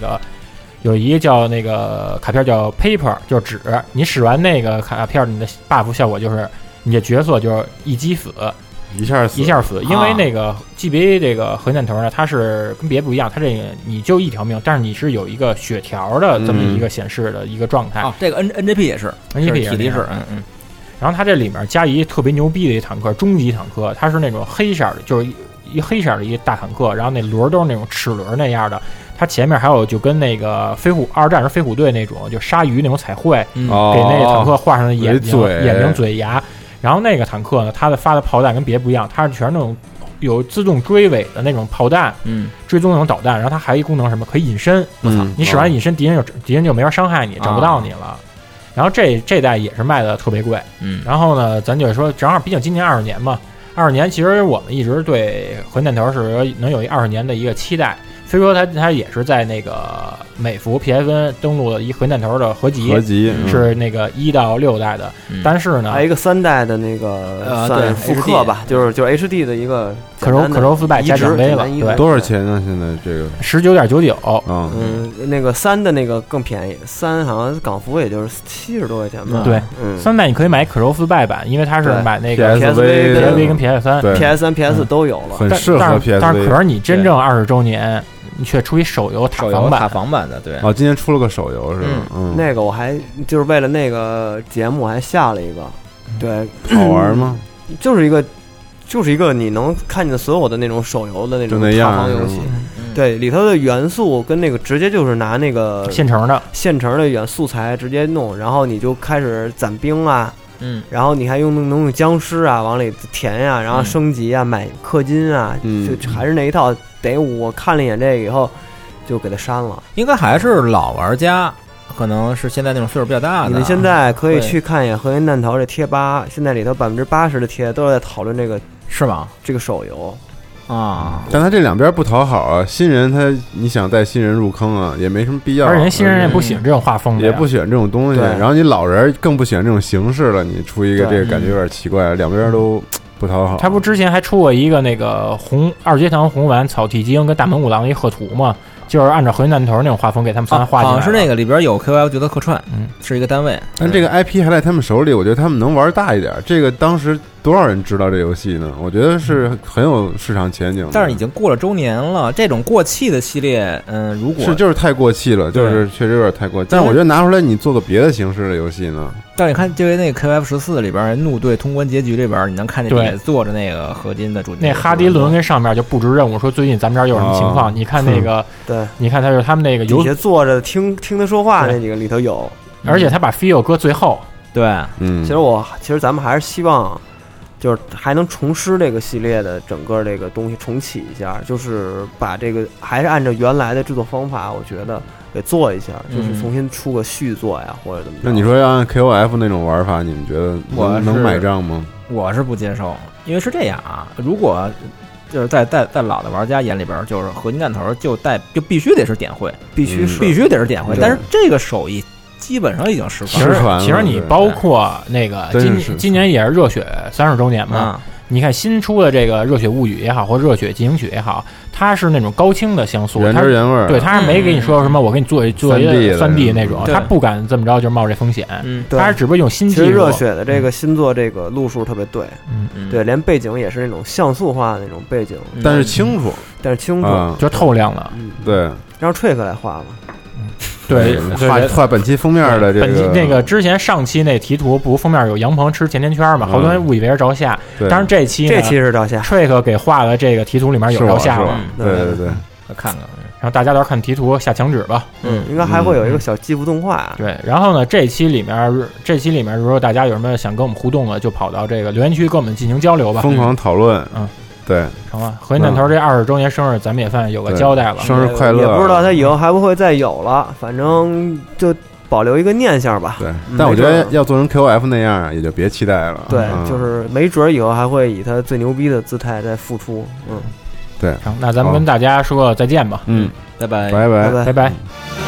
个卡片叫 paper， 就是纸。你使完那个卡片，你的 buff 效果就是你的角色就是一击死。一下死，因为那个 GBA 这个核弹头呢，它是跟别不一样，它这个你就一条命，但是你是有一个血条的这么一个显示的一个状态。 这个 NGP 也是 NGP 体力是， 然后它这里面加一特别牛逼的一坦克，终极坦克，它是那种黑色的，就是一黑色的一大坦克，然后那轮都是那种齿轮那样的。它前面还有就跟那个二战时飞虎队那种就鲨鱼那种彩绘，给那坦克画上的眼睛、嘴、牙。然后那个坦克呢，它发的炮弹跟别不一样，它是全是那种有自动追尾的那种炮弹，追踪那种导弹。然后它还有一功能什么，可以隐身。我操，你使完隐身，敌人就没法伤害你，找不到你了。然后这代也是卖的特别贵。然后呢，咱就说，正好毕竟今年20年嘛，20年其实我们一直对核弹头是能有一20年的一个期待。所以说它也是在那个美服 PSN 登录了一核弹头的合集，是那个1到6代的，但是呢还有一个3代的那个算复刻吧，就是 HD 的一个可收4代加奖杯了。对， 多少钱呢？现在这个 19.99。 那个3的那个更便宜，3好像港服也就是70多块钱吧。 对，3代你可以买可收4代版，因为它是买那个 PSV 跟 PS3、PS4 都有了， 很适合 PSV。 但是可是你真正20周年。你却出一手游塔防版的，对。 今天出了个手游是吧？ 那个我还就是为了那个节目，我还下了一个。对， 好玩吗？ 就是一个你能看见所有的那种手游的那种塔防游戏。对，里头的元素跟那个直接就是拿那个现成的素材直接弄，然后你就开始攒兵啊。然后你还能用僵尸啊往里填呀，然后升级啊，买氪金啊，就还是那一套。我看了一眼这个以后，就给它删了。 应该还是老玩家，可能是现在那种岁数比较大的。 你们现在可以去看一眼《核心弹头》这贴吧，现在里头80%的贴都是在讨论这个， 是吗？ 这个手游啊， 但他这两边不讨好啊。新人你想带新人入坑啊，也没什么必要。 而且新人也不喜欢这种画风， 也不喜欢这种东西。然后你老人更不喜欢这种形式了，你出一个这个感觉有点奇怪，两边都不讨好。 他不之前还出过一个那个二阶堂红丸草剃精跟大门五郎一贺图吗？就是按照核心弹头那种画风给他们仨画进来。 好像是那个里边有 KOL 角色客串，是一个单位。 但这个 IP 还在他们手里，我觉得他们能玩大一点。这个当时多少人知道这游戏呢？我觉得是很有市场前景的。 但是已经过了周年了，这种过气的系列，如果就是太过气了，就是确实有点太过气。但是我觉得拿出来你做个别的形式的游戏呢？ 但是你看，就那个 KF14里边怒对通关结局里边，你能看见底下坐着那个合金的主角。 那哈迪伦跟上面就布置任务，说最近咱们这儿有什么情况？你看那个， 对， 你看他就是他们那个底下坐着听他说话那几个里头有， 而且他把 feel 搁最后。 对， 其实咱们还是希望，就是还能重施这个系列的整个这个东西重启一下，就是把这个还是按照原来的制作方法，我觉得给做一下，就是重新出个续作呀，或者怎么。 那你说要按 KOF 那种玩法，你们觉得能买账吗？ 我是不接受，因为是这样啊，如果就是在老的玩家眼里边，就是合金弹头就必须得是点绘，必须得是点绘，但是这个手艺基本上已经失传了。 其实你包括那个今年也是热血30周年嘛，你看新出的这个热血物语也好，或热血进行曲也好，它是那种高清的像素， 原汁原味。 对，它是没给你说什么我给你做一个3D 那种，它不敢这么着就冒这风险。它是只不过用新技术。 其实热血的这个新作这个路数特别对，对，连背景也是那种像素化的那种背景， 但是清楚， 就透亮了。 对， 让Trick来画吧。 对， 画本期封面的这个， 本期那个之前上期那题图不封面有杨鹏吃甜甜圈嘛，好多人误以为是照下，当然这期是照下 ，Trick 给画的这个题图里面有照下了， 对， 看看， 然后大家都看题图下墙纸吧， 应该还会有一个小技术动画， 对，然后呢，这期里面如果大家有什么想跟我们互动的，就跑到这个留言区跟我们进行交流吧， 疯狂讨论，对， 成了。核心弹头这20周年生日，咱们也算有个交代了。 生日快乐！ 也不知道他以后还不会再有了，反正就保留一个念想吧。 对，但我觉得要做成 KOF 那样，也就别期待了。 对，就是没准以后还会以他最牛逼的姿态再复出。 对。 成，那咱们跟大家说再见吧。 拜拜， 拜拜， 拜拜。